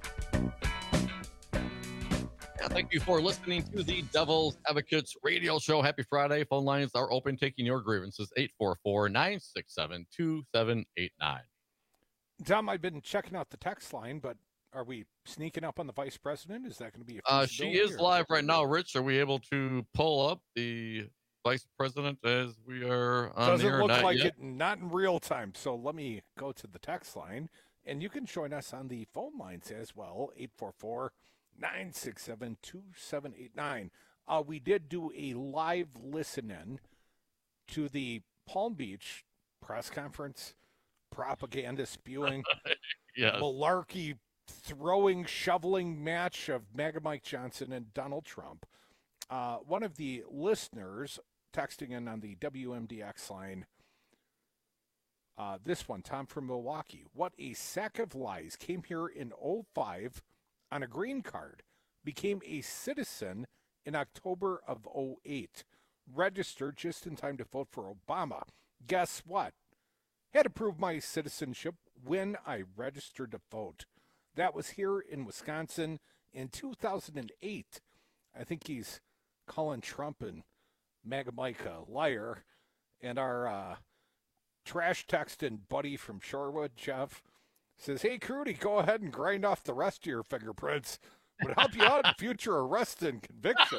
Yeah, thank you for listening to the Devil's Advocates radio show. Happy Friday. Phone lines are open, taking your grievances. eight four four, nine six seven, two seven eight nine. Tom, I've been checking out the text line, but are we sneaking up on the vice president? Is that going to be a Uh, she is or- live right now. Rich, are we able to pull up the vice president as we are on Doesn't there? look Not like yet. it, not in real time. So let me go to the text line, and you can join us on the phone lines as well, eight four four, nine six seven, two seven eight nine. Uh, we did do a live listen-in to the Palm Beach press conference, propaganda spewing, Yes. malarkey throwing, shoveling match of MAGA Mike Johnson and Donald Trump. Uh, one of the listeners texting in on the W M D X line, uh, this one, Tom from Milwaukee. What a sack of lies. Came here in oh five on a green card. Became a citizen in October of oh eight. Registered just in time to vote for Obama. Guess what? Had to prove my citizenship when I registered to vote. That was here in Wisconsin in two thousand eight. I think he's calling Trump and MAGA Mike a liar. And our uh, trash texting buddy from Shorewood, Jeff, says, hey, Crudy, go ahead and grind off the rest of your fingerprints. Would help you out in future arrests and convictions.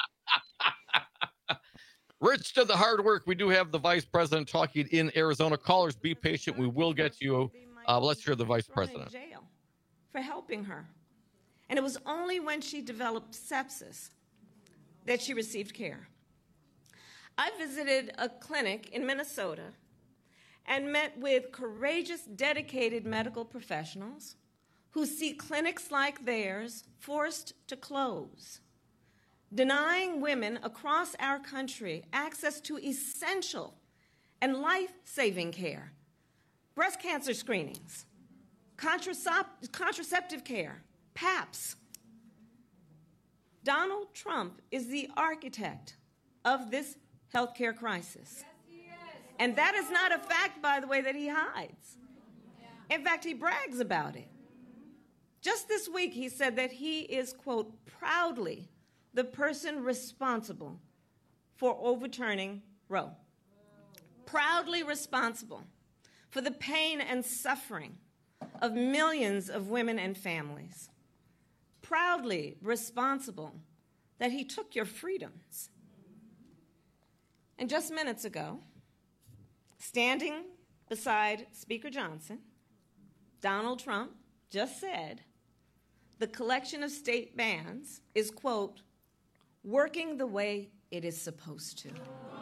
Rich did the hard work. We do have the vice president talking in Arizona. Callers, be patient. We will get to you. Uh, let's hear the vice president. Jail for helping her. And it was only when she developed sepsis that she received care. I visited a clinic in Minnesota and met with courageous, dedicated medical professionals who see clinics like theirs forced to close, denying women across our country access to essential and life-saving care, breast cancer screenings, contracept- contraceptive care, P A P S. Donald Trump is the architect of this healthcare crisis. And that is not a fact, by the way, that he hides. In fact, he brags about it. Just this week, he said that he is, quote, proudly the person responsible for overturning Roe. Proudly responsible for the pain and suffering of millions of women and families. Proudly responsible that he took your freedoms. And just minutes ago, standing beside Speaker Johnson, Donald Trump just said the collection of state bans is, quote, working the way it is supposed to.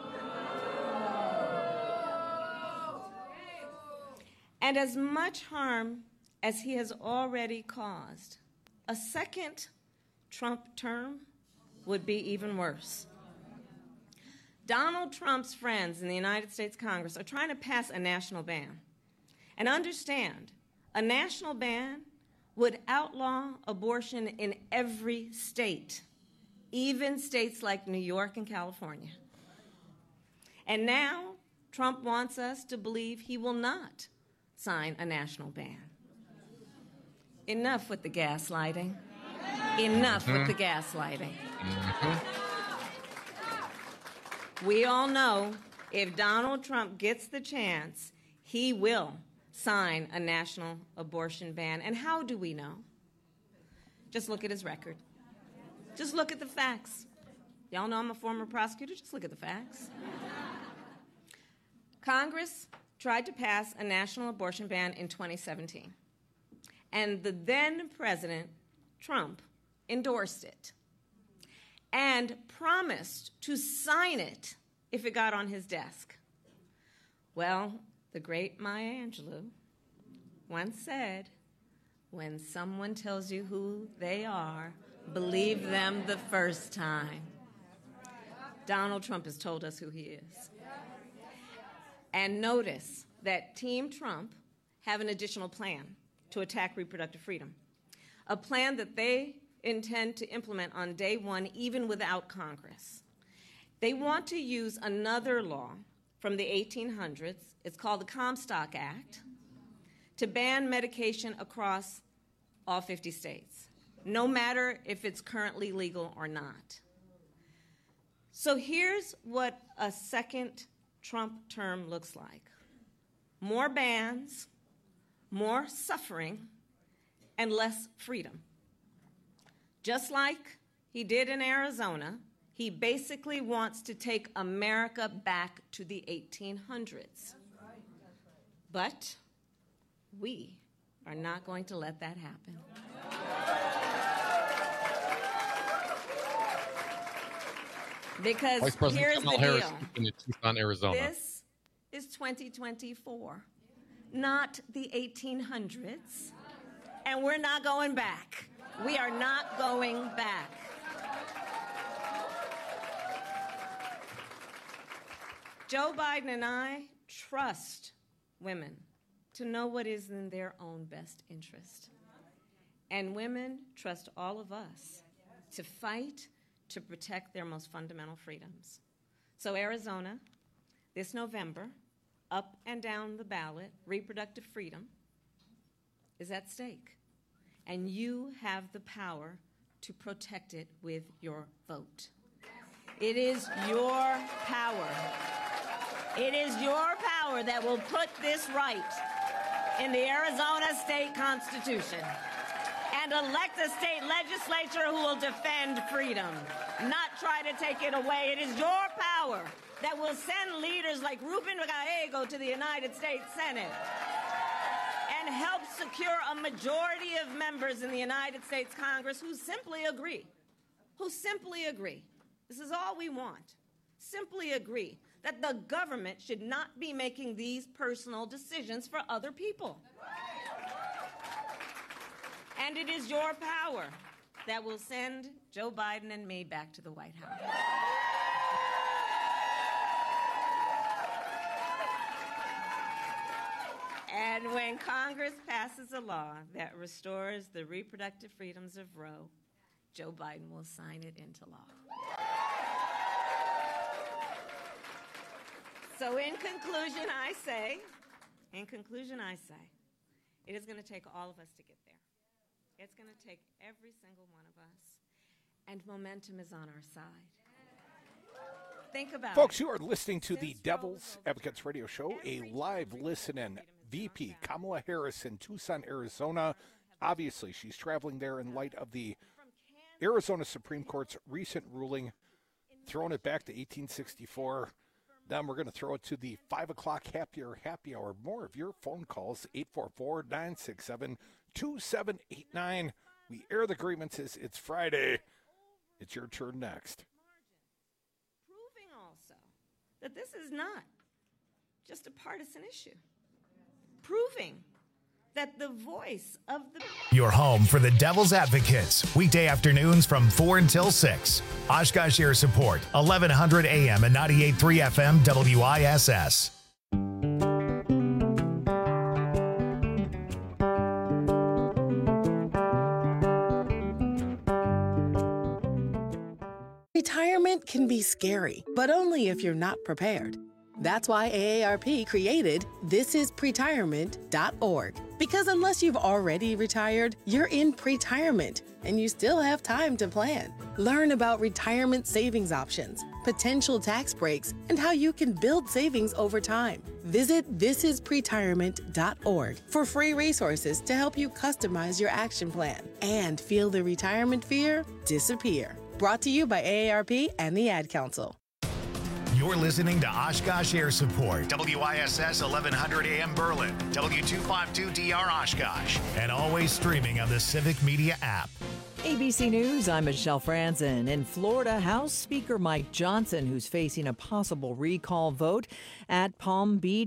And as much harm as he has already caused, a second Trump term would be even worse. Donald Trump's friends in the United States Congress are trying to pass a national ban. And understand, a national ban would outlaw abortion in every state, even states like New York and California. And now Trump wants us to believe he will not sign a national ban. Enough with the gaslighting. Enough mm-hmm. with the gaslighting. Mm-hmm. We all know if Donald Trump gets the chance, he will sign a national abortion ban. And how do we know? Just look at his record. Just look at the facts. Y'all know I'm a former prosecutor. Just look at the facts. Congress tried to pass a national abortion ban in twenty seventeen. And the then President, Trump, endorsed it and promised to sign it if it got on his desk. Well, the great Maya Angelou once said, when someone tells you who they are, believe them the first time. Donald Trump has told us who he is. And notice that Team Trump have an additional plan to attack reproductive freedom, a plan that they intend to implement on day one, even without Congress. They want to use another law from the eighteen hundreds, it's called the Comstock Act, to ban medication across all fifty states, no matter if it's currently legal or not. So here's what a second Trump term looks like. More bans, more suffering, and less freedom. Just like he did in Arizona, he basically wants to take America back to the eighteen hundreds. But we are not going to let that happen. Because Vice President here's Kamala the Harris deal. in Tucson, Arizona. This is twenty twenty-four, not the eighteen hundreds, and we're not going back. We are not going back. Joe Biden and I trust women to know what is in their own best interest. And women trust all of us to fight to protect their most fundamental freedoms. So Arizona, this November, up and down the ballot, reproductive freedom is at stake. And you have the power to protect it with your vote. It is your power. It is your power that will put this right in the Arizona State Constitution and elect a state legislature who will defend freedom, not try to take it away. It is your power that will send leaders like Ruben Gallego to the United States Senate and help secure a majority of members in the United States Congress who simply agree, who simply agree. This is all we want. Simply agree that the government should not be making these personal decisions for other people. And it is your power that will send Joe Biden and me back to the White House. And when Congress passes a law that restores the reproductive freedoms of Roe, Joe Biden will sign it into law. So in conclusion, I say, in conclusion, I say, it is going to take all of us to get there. It's going to take every single one of us, and momentum is on our side. Think about Folks, it. you are listening to the Devil's Advocates Radio Show, a live listen-in. V P Kamala Harris in Tucson, Arizona. Obviously, she's traveling there in light of the Arizona Supreme Court's recent ruling, throwing it back to eighteen sixty-four. Then we're going to throw it to the five o'clock happier happy hour. More of your phone calls, eight four four, nine six seven, two seven eight nine. We air the grievances. It's Friday. It's your turn next. Proving also that this is not just a partisan issue. Proving that the voice of the... Your home for the Devil's Advocates. Weekday afternoons from four until six. Oshkosh Air Support, eleven hundred A M and ninety-eight point three F M W I S S. Retirement can be scary, but only if you're not prepared. That's why A A R P created this is pretirement dot org. Because unless you've already retired, you're in pretirement, and you still have time to plan. Learn about retirement savings options, potential tax breaks, and how you can build savings over time. Visit this is pretirement dot org for free resources to help you customize your action plan and feel the retirement fear disappear. Brought to you by A A R P and the Ad Council. You're listening to Oshkosh Air Support, W I S S eleven hundred A M Berlin, W two fifty-two D R Oshkosh, and always streaming on the Civic Media app. A B C News, I'm Michelle Franzen. In Florida, House Speaker Mike Johnson, who's facing a possible recall vote at Palm Beach